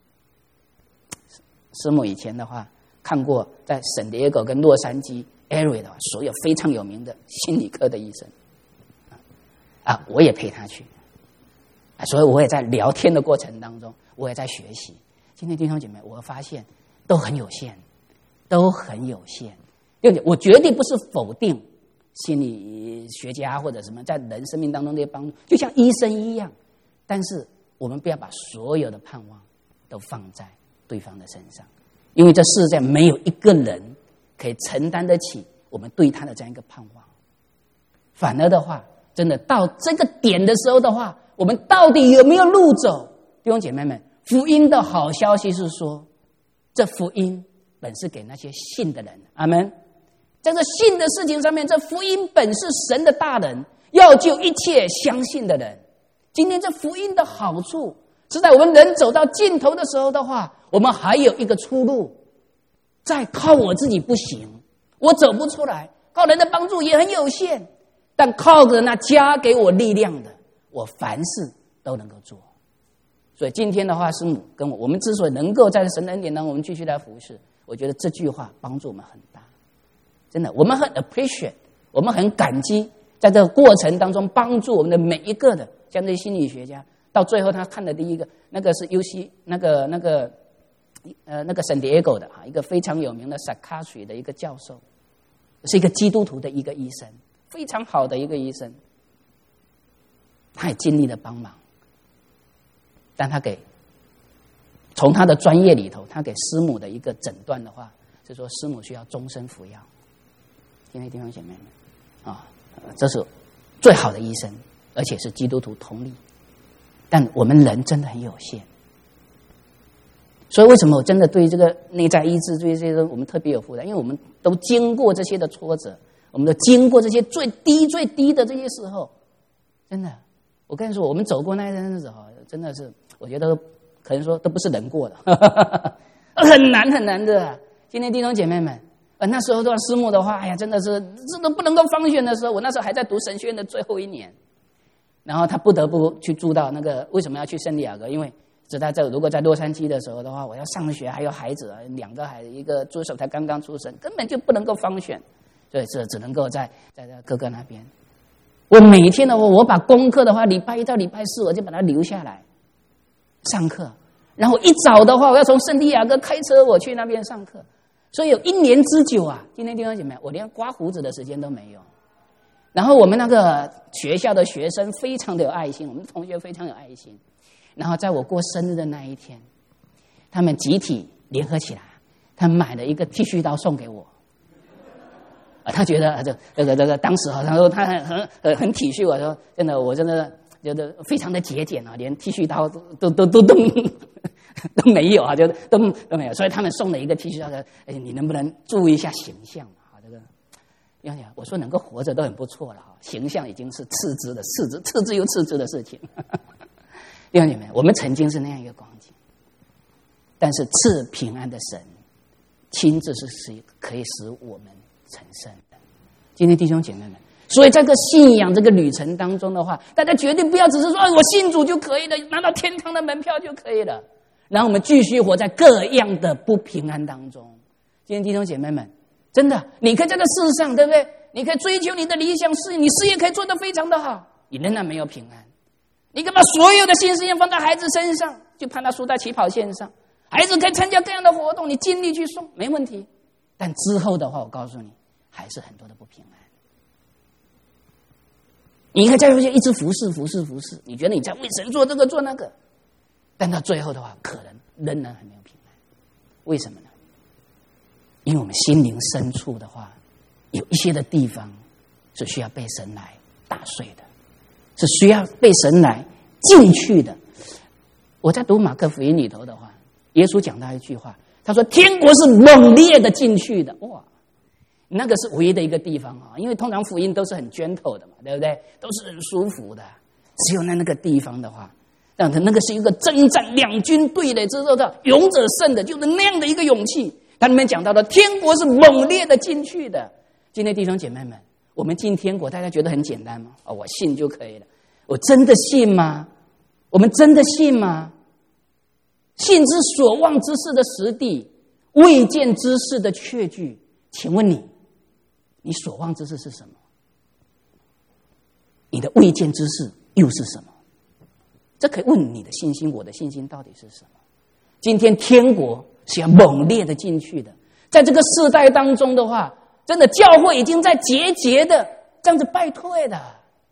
师母以前的话看过在圣地亚哥跟洛杉矶 area 的话，所有非常有名的心理科的医生啊，我也陪他去啊，所以我也在聊天的过程当中，我也在学习。今天弟兄姐妹，我发现都很有限，都很有限。我绝对不是否定心理学家或者什么在人生命当中的帮助，就像医生一样，但是我们不要把所有的盼望都放在对方的身上，因为这世界没有一个人可以承担得起我们对他的这样一个盼望。反而的话，真的到这个点的时候的话，我们到底有没有路走？弟兄姐妹们，福音的好消息是说，这福音本是给那些信的人。阿们。在这信的事情上面，这福音本是神的大能，要救一切相信的人。今天这福音的好处是在我们人走到尽头的时候的话，我们还有一个出路。再靠我自己不行，我走不出来，靠人的帮助也很有限，但靠着那加给我力量的，我凡事都能够做。所以今天的话，师母跟我，我们之所以能够在神的恩典当中我们继续来服侍，我觉得这句话帮助我们很大。真的，我们很 appreciate， 我们很感激，在这个过程当中帮助我们的每一个的，像这些心理学家，到最后他看的第一个，那个是 U C 那个那个呃那个圣地亚哥的啊，一个非常有名的 psychiatry 的一个教授，是一个基督徒的一个医生，非常好的一个医生，他也尽力的帮忙，但他给从他的专业里头，他给师母的一个诊断的话，是说师母需要终身服药。今天弟兄姐妹们啊，这是最好的医生，而且是基督徒同理。但我们人真的很有限，所以为什么我真的对这个内在医治对这些我们特别有负担？因为我们都经过这些的挫折，我们都经过这些最低最低的这些时候，真的，我跟你说，我们走过那些日子哈，真的是我觉得可能说都不是人过的，很难很难的。今天弟兄姐妹们。呃，那时候的师母的话，哎呀，真的是这都不能够方选的时候，我那时候还在读神学院的最后一年，然后他不得不去住到那个，为什么要去圣地亚哥？因为只在这，如果在洛杉矶的时候的话，我要上学，还有孩子，两个孩子，一个助手才刚刚出生，根本就不能够方选，所以这只能够在在在哥哥那边。我每天的话，我把功课的话，礼拜一到礼拜四我就把它留下来上课， 然后一早的话，我要从圣地亚哥开车我去那边上课，所以有一年之久啊。今天弟兄姐妹，我连刮胡子的时间都没有。然后我们那个学校的学生非常的有爱心，我们同学非常有爱心。然后在我过生日的那一天，他们集体联合起来，他们买了一个剃须刀送给我。啊，他觉得这这个这个当时好像说他很很很很体恤我，说真的，我真的觉得非常的节俭啊，连剃须刀都都都都都都没有啊，就都都没有。所以他们送了一个剃须刀，说：“哎，你能不能注意一下形象啊？这个。”我说能够活着都很不错了哈，形象已经是次之的，次之次之又次之的事情。弟兄姐妹，我们曾经是那样一个光景，但是赐平安的神亲自是使可以使我们成圣的。今天弟兄姐妹们，所以在这个信仰这个旅程当中的话，大家绝对不要只是说、哎、我信主就可以了，拿到天堂的门票就可以了，然后我们继续活在各样的不平安当中。今天弟兄姐妹们，真的，你可以在这世上，对不对？你可以追求你的理想事业，你事业可以做得非常的好，你仍然没有平安。你可以把所有的心思放在孩子身上，就怕他输在起跑线上。孩子可以参加各样的活动，你尽力去送，没问题。但之后的话，我告诉你，还是很多的不平安。你可以在这一直服侍、服侍、服侍，你觉得你在为神做这个做那个，但到最后的话，可能仍然很没有平安。为什么呢？因为我们心灵深处的话，有一些的地方是需要被神来打碎的，是需要被神来进去的。我在读马可福音里头的话，耶稣讲到一句话，他说天国是猛烈的进去的。哇，那个是唯一的一个地方啊，因为通常福音都是很gentle的嘛，对不对？都是很舒服的，只有那那个地方的话，但那个是一个征战两军对垒之后的勇者胜的，就是那样的一个勇气。他里面讲到的天国是猛烈的进去的。今天弟兄姐妹们，我们进天国，大家觉得很简单吗？哦，我信就可以了。我真的信吗？我们真的信吗？信之所望之事的实地，未见之事的确据。请问你，你所望之事是什么？你的未见之事又是什么？这可以问你的信心，我的信心到底是什么？今天天国是要猛烈的进去的，在这个世代当中的话，真的教会已经在节节的这样子败退的，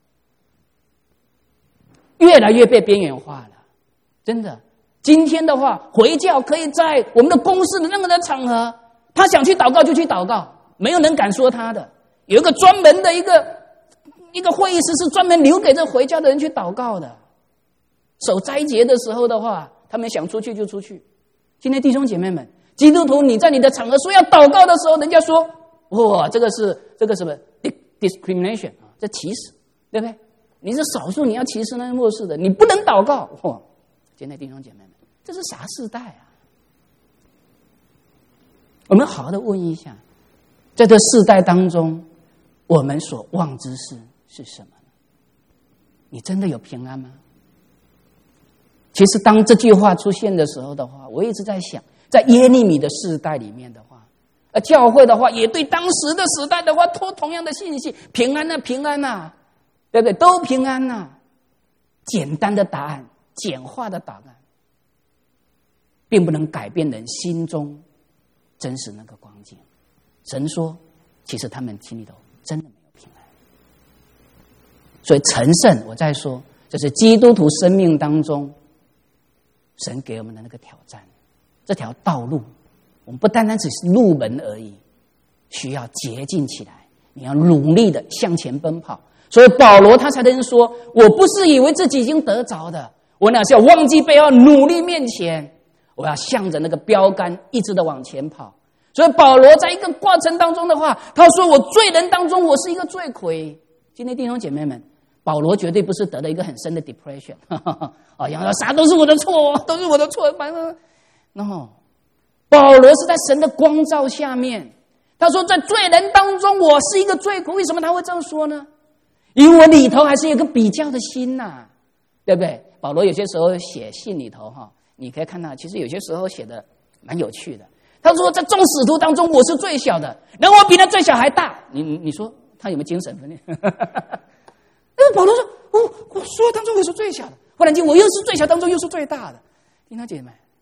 越来越被边缘化了。真的，今天的话，回教可以在我们的公司的任何的场合，他想去祷告就去祷告，没有人敢说他的。有一个专门的一个一个会议室是专门留给这回教的人去祷告的。守斋节的时候的话，他们想出去就出去。今天弟兄姐妹们，基督徒你在你的场合说要祷告的时候，人家说哇，这个是这个什么 discrimination 啊，这歧视，对不对？你是少数，你要歧视那些弱势的，你不能祷告。哇，今天弟兄姐妹们，这是啥世代啊？我们好好的问一下，在这世代当中，我们所望之事是什么呢？你真的有平安吗？其实当这句话出现的时候的话，我一直在想，在耶利米的世代里面的话，而教会的话也对当时的时代的话托同样的信息，平安啊平安啊，对不对？都平安啊。简单的答案，简化的答案，并不能改变人心中真实那个光景。神说其实他们心里头真的没有平安。所以成圣，我再说，这是基督徒生命当中神给我们的那个挑战，这条道路我们不单单只是入门而已，需要洁净起来，你要努力的向前奔跑。所以保罗他才能说，我不是以为自己已经得着的，我乃是要忘记背后，努力面前，我要向着那个标杆一直的往前跑。所以保罗在一个过程当中的话，他说我罪人当中我是一个罪魁。今天弟兄姐妹们，保罗绝对不是得了一个很深的 depression， 啊，然后啥都是我的错，都是我的错，反正 no， 保罗是在神的光照下面，他说在罪人当中我是一个罪魁。为什么他会这样说呢？因为我里头还是有个比较的心呐、啊，对不对？保罗有些时候写信里头哈，你可以看到，其实有些时候写的蛮有趣的。他说在众使徒当中我是最小的，然后我比那最小还大。你你说他有没有精神分裂？但是保罗说，我我所有当中我是最小的，忽然间我又是最小当中又是最大的。听他姐妹，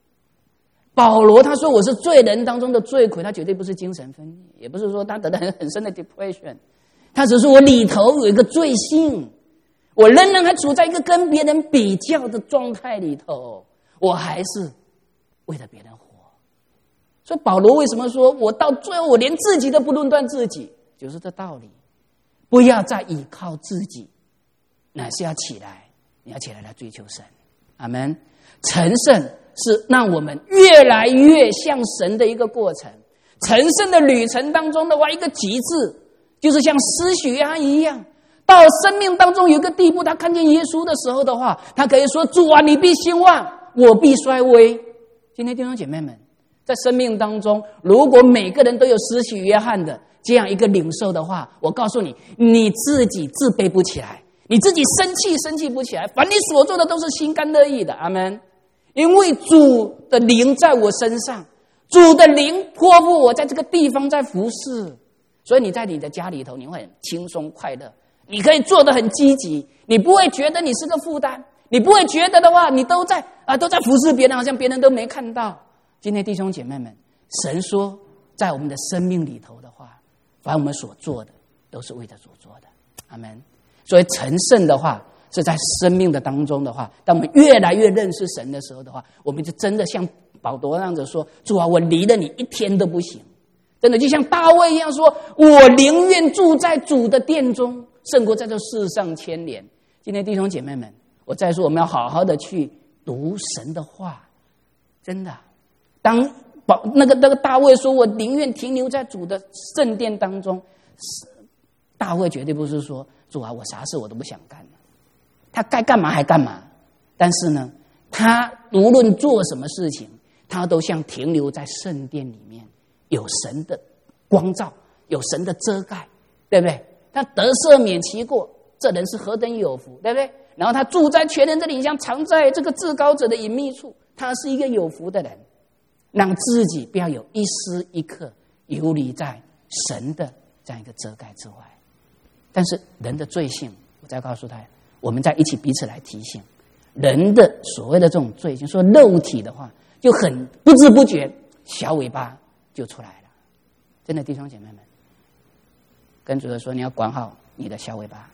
保罗他说我是罪人当中的罪魁，他绝对不是精神分裂，也不是说他得了很很深的 depression， 他只是我里头有一个罪性，我仍然还处在一个跟别人比较的状态里头，我还是为了别人活。所以保罗为什么说我到最后我连自己都不论断自己，就是这道理。不要再依靠自己，乃是要起来，你要起来来追求神。阿们。成圣是让我们越来越像神的一个过程。成圣的旅程当中的话，一个极致就是像施洗约翰一样，到生命当中有一个地步，他看见耶稣的时候的话，他可以说，主啊，你必兴旺，我必衰微。今天弟兄姐妹们，在生命当中，如果每个人都有施洗约翰的这样一个领受的话，我告诉你，你自己自卑不起来，你自己生气生气不起来，凡你所做的都是心甘乐意的。阿们。因为主的灵在我身上，主的灵托付我在这个地方在服侍，所以你在你的家里头你会很轻松快乐，你可以做得很积极，你不会觉得你是个负担，你不会觉得的话你都在啊都在服侍别人，好像别人都没看到。今天弟兄姐妹们，神说在我们的生命里头的话，凡我们所做的都是为着主做的。阿们。所以成圣的话是在生命的当中的话，当我们越来越认识神的时候的话，我们就真的像保罗那样子说，主啊，我离了你一天都不行。真的就像大卫一样说，我宁愿住在主的殿中，胜过在这世上千年。今天弟兄姐妹们，我再说我们要好好的去读神的话。真的，当保那个那个大卫说我宁愿停留在主的圣殿当中，大卫绝对不是说，主啊，我啥事我都不想干了，他该干嘛还干嘛。但是呢，他无论做什么事情，他都像停留在圣殿里面，有神的光照，有神的遮盖，对不对？他得赦免其过，这人是何等有福，对不对？然后他住在全能的领，像藏在这个至高者的隐秘处，他是一个有福的人，让自己不要有一丝一刻游离在神的这样一个遮盖之外。但是人的罪性，我再告诉他，我们再一起彼此来提醒，人的所谓的这种罪性，说肉体的话，就很不知不觉小尾巴就出来了。真的弟兄姐妹们，跟主说你要管好你的小尾巴，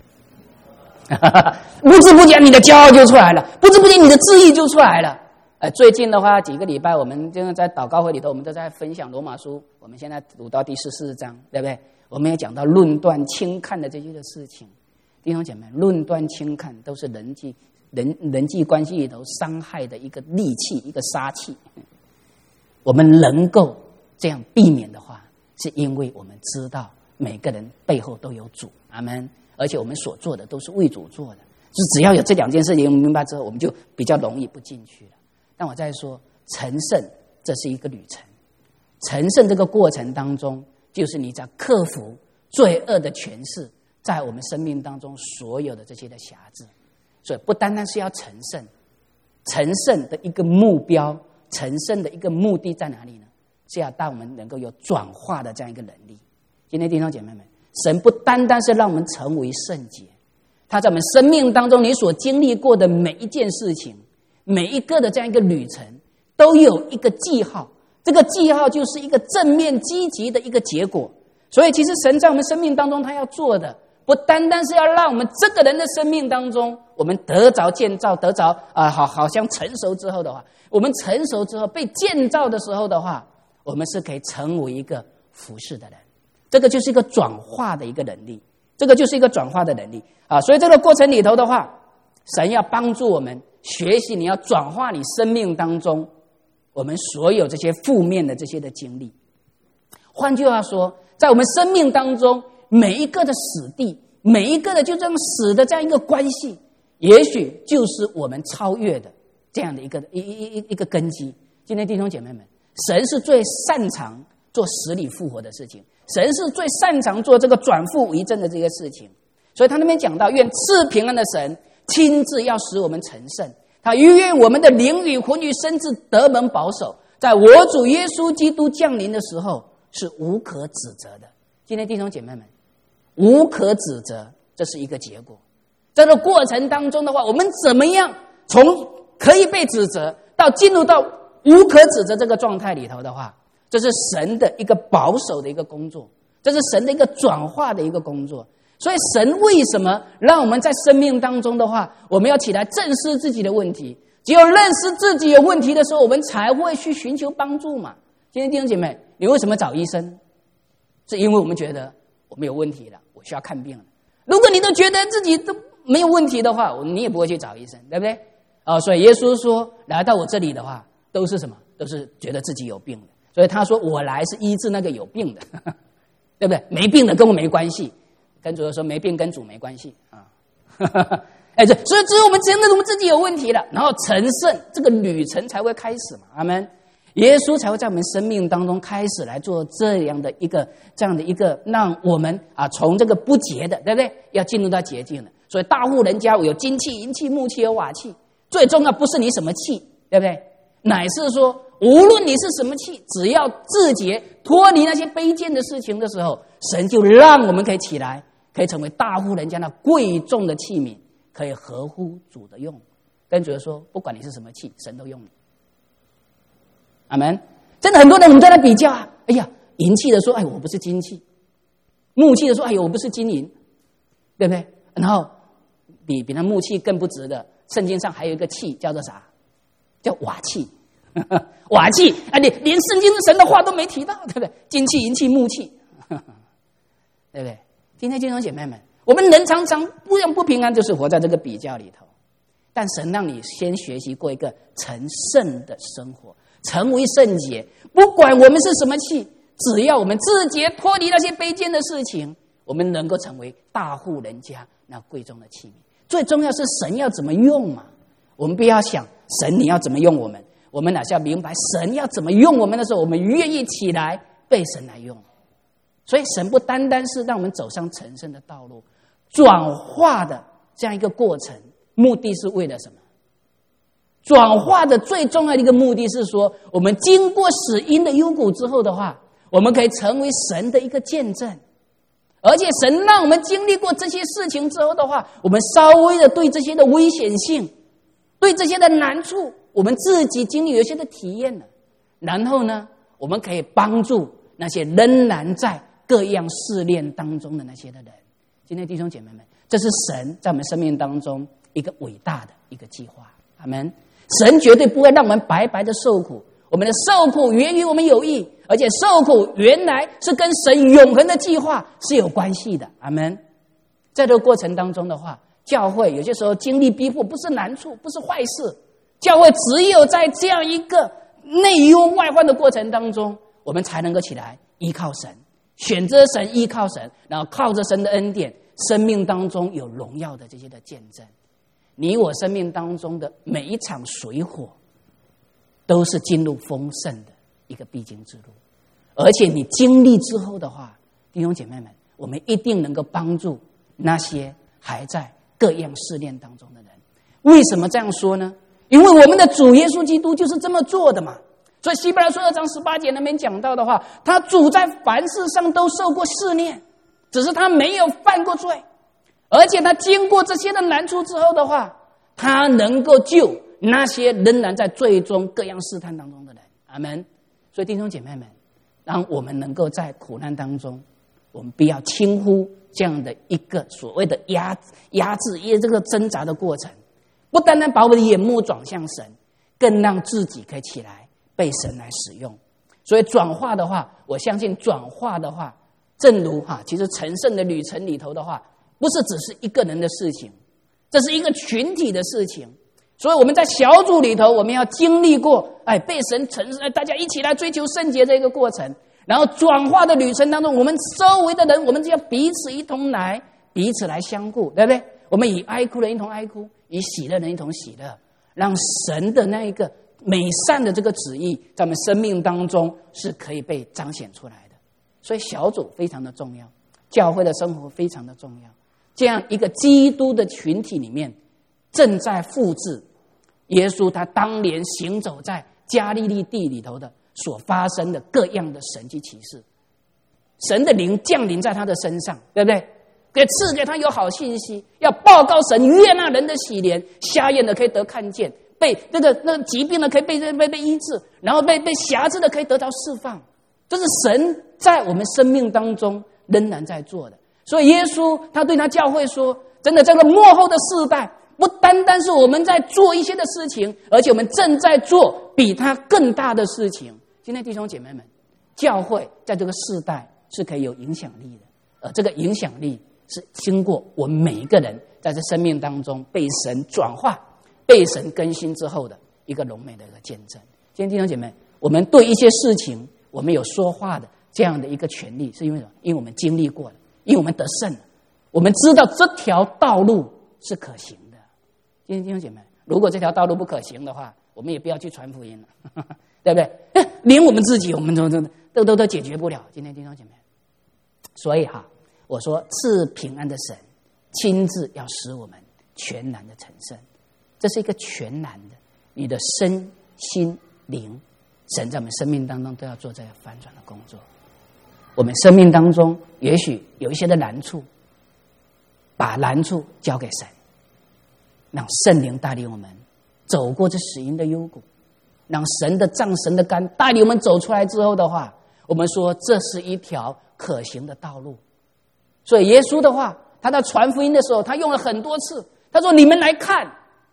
不知不觉你的骄傲就出来了，不知不觉你的自义就出来了。呃，最近的话几个礼拜，我们就在祷告会里头，我们都在分享罗马书，我们现在读到第十四章，对不对？我们也讲到论断轻看的这些的事情。弟兄姐妹，论断轻看都是人际人人际关系里头伤害的一个利器，一个杀器。我们能够这样避免的话，是因为我们知道每个人背后都有主。阿们。而且我们所做的都是为主做的，就只要有这两件事情我们明白之后，我们就比较容易不进去了。但我再说，成圣这是一个旅程，成圣这个过程当中，就是你在克服罪恶的权势在我们生命当中所有的这些的瑕疵。所以不单单是要成圣，成圣的一个目标，成圣的一个目的在哪里呢？是要让我们能够有转化的这样一个能力。今天弟兄姐妹们，神不单单是让我们成为圣洁，他在我们生命当中你所经历过的每一件事情，每一个的这样一个旅程，都有一个记号，这个记号就是一个正面积极的一个结果。所以其实神在我们生命当中他要做的，不单单是要让我们这个人的生命当中我们得着建造，得着啊、呃，好好像成熟之后的话，我们成熟之后被建造的时候的话，我们是可以成为一个服侍的人。这个就是一个转化的一个能力，这个就是一个转化的能力啊！所以这个过程里头的话，神要帮助我们学习，你要转化你生命当中我们所有这些负面的这些的经历。换句话说，在我们生命当中每一个的死地，每一个的就这样死的这样一个关系，也许就是我们超越的这样的一个一一一一个根基。今天弟兄姐妹们，神是最擅长做死里复活的事情，神是最擅长做这个转复为正的这个事情。所以他那边讲到，愿赐平安的神亲自要使我们成圣，他愿我们的灵与魂与身子得蒙保守，在我主耶稣基督降临的时候是无可指责的。今天弟兄姐妹们，无可指责，这是一个结果。在这个过程当中的话，我们怎么样从可以被指责到进入到无可指责这个状态里头的话，这是神的一个保守的一个工作，这是神的一个转化的一个工作。所以神为什么让我们在生命当中的话，我们要起来正视自己的问题？只有认识自己有问题的时候，我们才会去寻求帮助嘛。今天弟兄姐妹，你为什么找医生？是因为我们觉得我们有问题了，我需要看病了。如果你都觉得自己都没有问题的话，你也不会去找医生，对不对？哦，所以耶稣说来到我这里的话，都是什么？都是觉得自己有病的。所以他说我来是医治那个有病的，呵呵，对不对？没病的跟我没关系。跟主说没病跟主没关系啊。哎，这所以只有我们承认我们自己有问题了，然后成圣，这个旅程才会开始嘛。阿们。耶稣才会在我们生命当中开始来做这样的一个这样的一个，让我们啊从这个不洁的，对不对？要进入到洁净的。所以大户人家有金器、银器、木器和瓦器，最重要不是你什么器，对不对？乃是说，无论你是什么器，只要自洁脱离那些卑贱的事情的时候，神就让我们可以起来，可以成为大户人家那贵重的器皿，可以合乎主的用。跟主说，不管你是什么器，神都用你。阿们。真的很多人我们在那比较啊，哎呀，银器的说，哎，我不是金器；木器的说，哎呦，我不是金银，对不对？然后比比那木器更不值的，圣经上还有一个器叫做啥？叫瓦器。瓦器啊，你连圣经神的话都没提到，对不对？金器、银器、木器，对不对？今天弟兄姐妹们，我们人常常不样不平安，就是活在这个比较里头。但神让你先学习过一个成圣的生活，成为圣洁。不管我们是什么器，只要我们自洁脱离那些卑贱的事情，我们能够成为大户人家那贵重的器皿。最重要是神要怎么用嘛？我们不要想神你要怎么用我们，我们乃是要明白神要怎么用我们的时候，我们愿意起来被神来用。所以神不单单是让我们走上成圣的道路，转化的这样一个过程，目的是为了什么？转化的最重要的一个目的是说，我们经过死荫的幽谷之后的话，我们可以成为神的一个见证。而且神让我们经历过这些事情之后的话，我们稍微的对这些的危险性，对这些的难处，我们自己经历有一些的体验了。然后呢，我们可以帮助那些仍然在各样试炼当中的那些的人。今天弟兄姐妹们，这是神在我们生命当中一个伟大的一个计划。阿们。神绝对不会让我们白白的受苦，我们的受苦源于我们有益，而且受苦原来是跟神永恒的计划是有关系的。阿们。在这个过程当中的话，教会有些时候经历逼迫，不是难处，不是坏事。教会只有在这样一个内忧外患的过程当中，我们才能够起来依靠神，选择神，依靠神，然后靠着神的恩典，生命当中有荣耀的这些的见证。你我生命当中的每一场水火，都是进入丰盛的一个必经之路。而且你经历之后的话，弟兄姐妹们，我们一定能够帮助那些还在各样试炼当中的人。为什么这样说呢？因为我们的主耶稣基督就是这么做的嘛。所以希伯来书二章十八节那边讲到的话，他主在凡事上都受过试炼，只是他没有犯过罪。而且他经过这些的难处之后的话，他能够救那些仍然在最终各样试探当中的人。阿们。所以弟兄姐妹们，让我们能够在苦难当中，我们不要轻忽这样的一个所谓的压压制，因为这个挣扎的过程，不单单把我们的眼目转向神，更让自己可以起来被神来使用。所以转化的话，我相信转化的话，正如哈，其实成圣的旅程里头的话，不是只是一个人的事情，这是一个群体的事情。所以我们在小组里头，我们要经历过哎被神成圣，大家一起来追求圣洁这个过程，然后转化的旅程当中，我们周围的人，我们就要彼此一同来，彼此来相顾，对不对？我们以哀哭的人一同哀哭，以喜乐的人一同喜乐，让神的那一个美善的这个旨意，在我们生命当中是可以被彰显出来的。所以小组非常的重要，教会的生活非常的重要。这样一个基督的群体里面，正在复制耶稣他当年行走在加利利地里头的所发生的各样的神迹奇事。神的灵降临在他的身上，对不对？给赐给他有好信息，要报告神悦纳人的喜怜，瞎眼的可以得看见， 被那个那个疾病的可以被被被医治，然后被被辖制的可以得到释放，这是神在我们生命当中仍然在做的。所以耶稣他对他教会说，真的这个末后的世代，不单单是我们在做一些的事情，而且我们正在做比他更大的事情。今天弟兄姐妹们，教会在这个世代是可以有影响力的，而这个影响力是经过我们每一个人在这生命当中被神转化、被神更新之后的一个荣美的一个见证。今天弟兄姐妹，我们对一些事情我们有说话的这样的一个权利，是因为什么？因为我们经历过了，因为我们得胜了，我们知道这条道路是可行的。今天弟兄姐妹，如果这条道路不可行的话，我们也不要去传福音了，对不对？连我们自己我们都都都都都解决不了。今天弟兄姐妹，所以哈，我说赐平安的神亲自要使我们全然的成圣，这是一个全然的，你的身心灵，神在我们生命当中都要做这个翻转的工作。我们生命当中也许有一些的难处，把难处交给神，让圣灵带领我们走过这死荫的幽谷，让神的杖神的竿带领我们走出来之后的话，我们说这是一条可行的道路。所以耶稣的话，他在传福音的时候，他用了很多次，他说你们来看，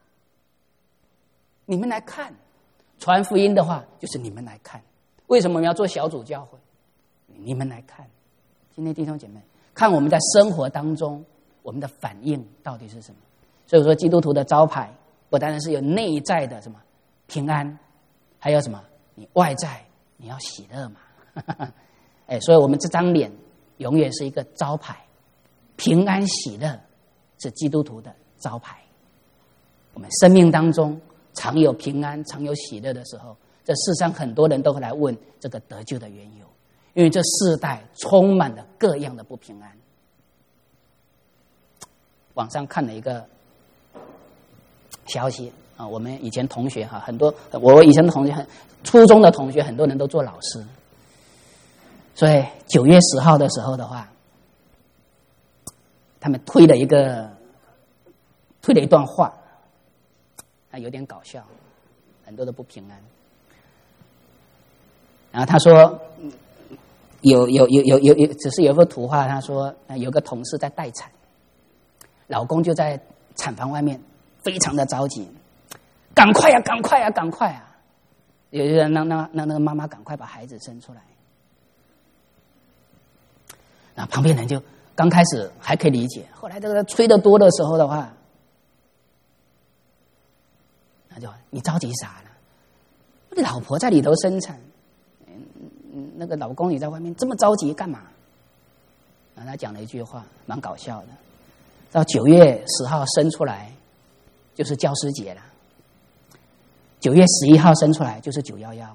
你们来看，传福音的话就是你们来看。为什么我们要做小组教会？你们来看。今天弟兄姐妹，看我们在生活当中我们的反应到底是什么。所以说基督徒的招牌不单单是有内在的什么平安，还有什么你外在你要喜乐嘛。哎，所以我们这张脸永远是一个招牌，平安喜乐是基督徒的招牌。我们生命当中常有平安常有喜乐的时候，这世上很多人都会来问这个得救的缘由，因为这世代充满了各样的不平安。网上看了一个消息啊，我们以前同学哈，很多我以前的同学，初中的同学，很多人都做老师，所以九月十号的时候的话，他们推了一个推了一段话，啊，有点搞笑，很多的不平安。然后他说，有有有有有有，只是有一幅图画，他说有个同事在待产，老公就在产房外面，非常的着急，赶快呀、啊，赶快呀、啊，赶快啊！有些人让让让那个妈妈赶快把孩子生出来。那旁边人就刚开始还可以理解，后来这个吹得多的时候的话，那就你着急啥呢？老婆在里头生产，那个老公你在外面这么着急干嘛？然后他讲了一句话，蛮搞笑的。到九月十号生出来，就是教师节了；九月十一号生出来，就是九幺幺。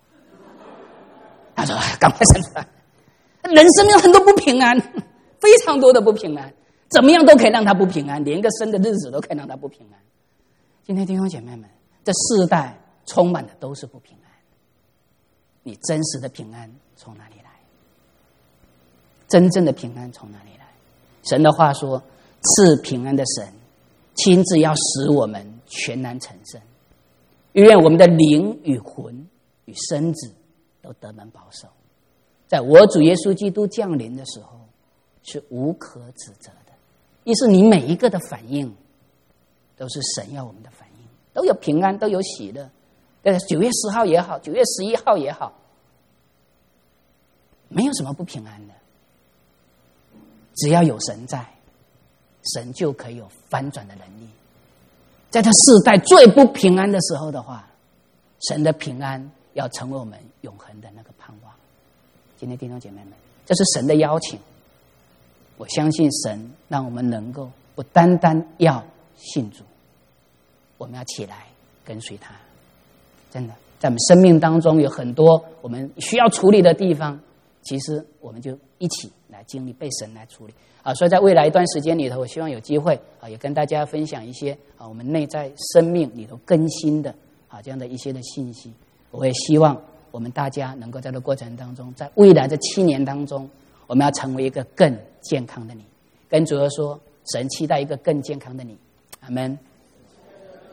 他说：“赶快生出来！人生有很多不平安，非常多的不平安，怎么样都可以让他不平安，连一个生的日子都可以让他不平安。”今天弟兄姐妹们，这世代充满的都是不平安。你真实的平安从哪里来？真正的平安从哪里来？神的话说，赐平安的神亲自要使我们全然成圣，愿我们的灵与魂与身子都得门保守，在我主耶稣基督降临的时候是无可指责的。意思你每一个的反应都是神要我们的反应，都有平安，都有喜乐。九月十号也好，九月十一号也好，没有什么不平安的。只要有神在，神就可以有翻转的能力。在这世代最不平安的时候的话，神的平安要成为我们永恒的那个盼望。今天弟兄姐妹们，这是神的邀请。我相信神让我们能够不单单要信主，我们要起来跟随他。真的，在我们生命当中有很多我们需要处理的地方，其实我们就一起来经历，被神来处理啊。所以在未来一段时间里头，我希望有机会啊，也跟大家分享一些啊我们内在生命里头更新的啊这样的一些的信息。我也希望我们大家能够在这个过程当中，在未来这七年当中，我们要成为一个更健康的你。跟主耶稣说，神期待一个更健康的你。阿们。好。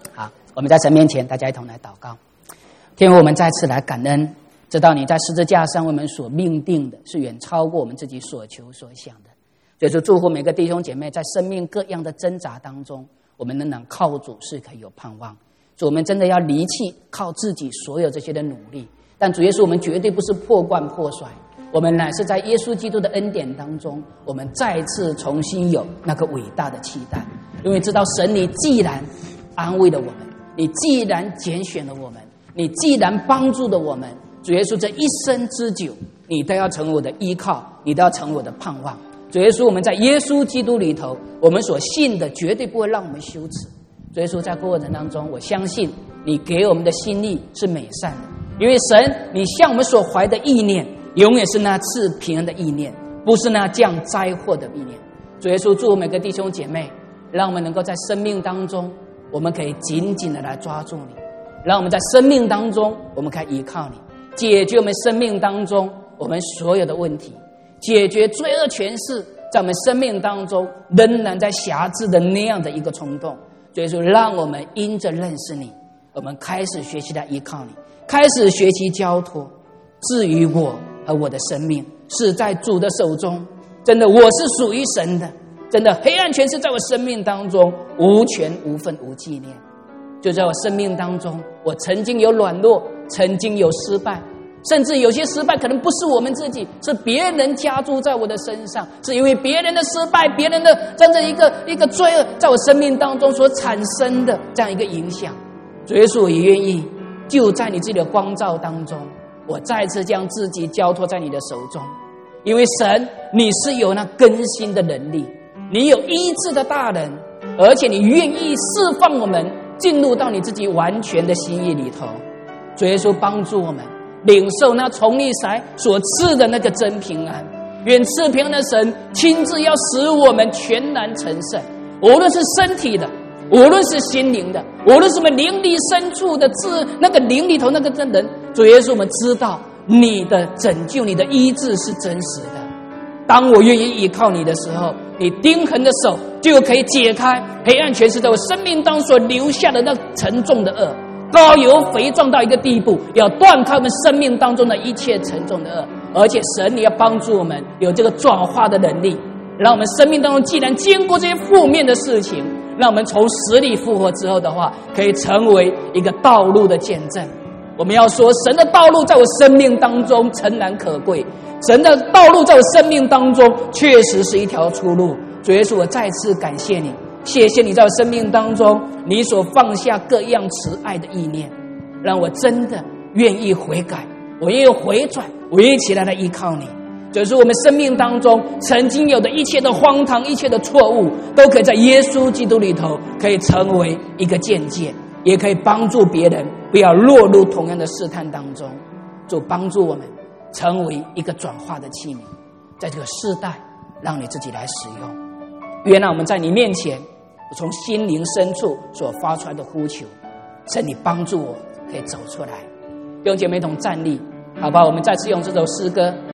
我们在神面前，大家一同来祷告。天父，我们再次来感恩，知道你在十字架上为我们所命定的是远超过我们自己所求所想的。就是祝福每个弟兄姐妹在生命各样的挣扎当中，我们仍然靠主是可以有盼望。主，我们真的要离弃靠自己所有这些的努力，但主耶稣，我们绝对不是破罐破摔，我们乃是在耶稣基督的恩典当中，我们再次重新有那个伟大的期待。因为知道神，你既然安慰了我们，你既然拣选了我们，你既然帮助了我们，主耶稣这一生之久，你都要成为我的依靠，你都要成为我的盼望。主耶稣，我们在耶稣基督里头，我们所信的绝对不会让我们羞耻。主耶稣，在过程当中，我相信你给我们的心意是美善的，因为神，你向我们所怀的意念永远是那赐平安的意念，不是那降灾祸的意念。主耶稣，祝每个弟兄姐妹，让我们能够在生命当中，我们可以紧紧的来抓住你，让我们在生命当中，我们可以依靠你，解决我们生命当中我们所有的问题，解决罪恶权势在我们生命当中仍然在辖制的那样的一个冲动。所以说，让我们因着认识你，我们开始学习来依靠你，开始学习交托。至于我和我的生命是在主的手中，真的我是属于神的，真的黑暗权势在我生命当中无权无份无纪念。就在我生命当中，我曾经有软弱，曾经有失败，甚至有些失败可能不是我们自己，是别人加诸在我的身上，是因为别人的失败，别人的真正一个一个罪恶在我生命当中所产生的这样一个影响。主耶稣，我也愿意就在你自己的光照当中，我再次将自己交托在你的手中。因为神，你是有那更新的能力，你有医治的大能，而且你愿意释放我们进入到你自己完全的心意里头。主耶稣，帮助我们领受那从你来所赐的那个真平安。愿赐平安的神亲自要使我们全然成圣，无论是身体的，无论是心灵的，无论是我们灵里深处的自那个灵里头那个真人。主耶稣，我们知道你的拯救，你的医治是真实的。当我愿意依靠你的时候，你钉痕的手就可以解开黑暗权势在我生命当中所留下的那沉重的恶，膏油肥壮到一个地步，要断开我们生命当中的一切沉重的恶。而且神，你要帮助我们有这个转化的能力，让我们生命当中既然经过这些负面的事情，让我们从死里复活之后的话，可以成为一个道路的见证。我们要说，神的道路在我生命当中诚然可贵，神的道路在我生命当中确实是一条出路。主耶稣，我再次感谢你，谢谢你在我生命当中你所放下各样慈爱的意念，让我真的愿意悔改，我愿意回转，我愿意起来来依靠你。就是我们生命当中曾经有的一切的荒唐，一切的错误，都可以在耶稣基督里头可以成为一个见解，也可以帮助别人不要落入同样的试探当中。主帮助我们成为一个转化的器皿，在这个世代让你自己来使用。愿让我们在你面前从心灵深处所发出来的呼求，神，你帮助我可以走出来。弟兄姐妹同站立，好吧，我们再次用这首诗歌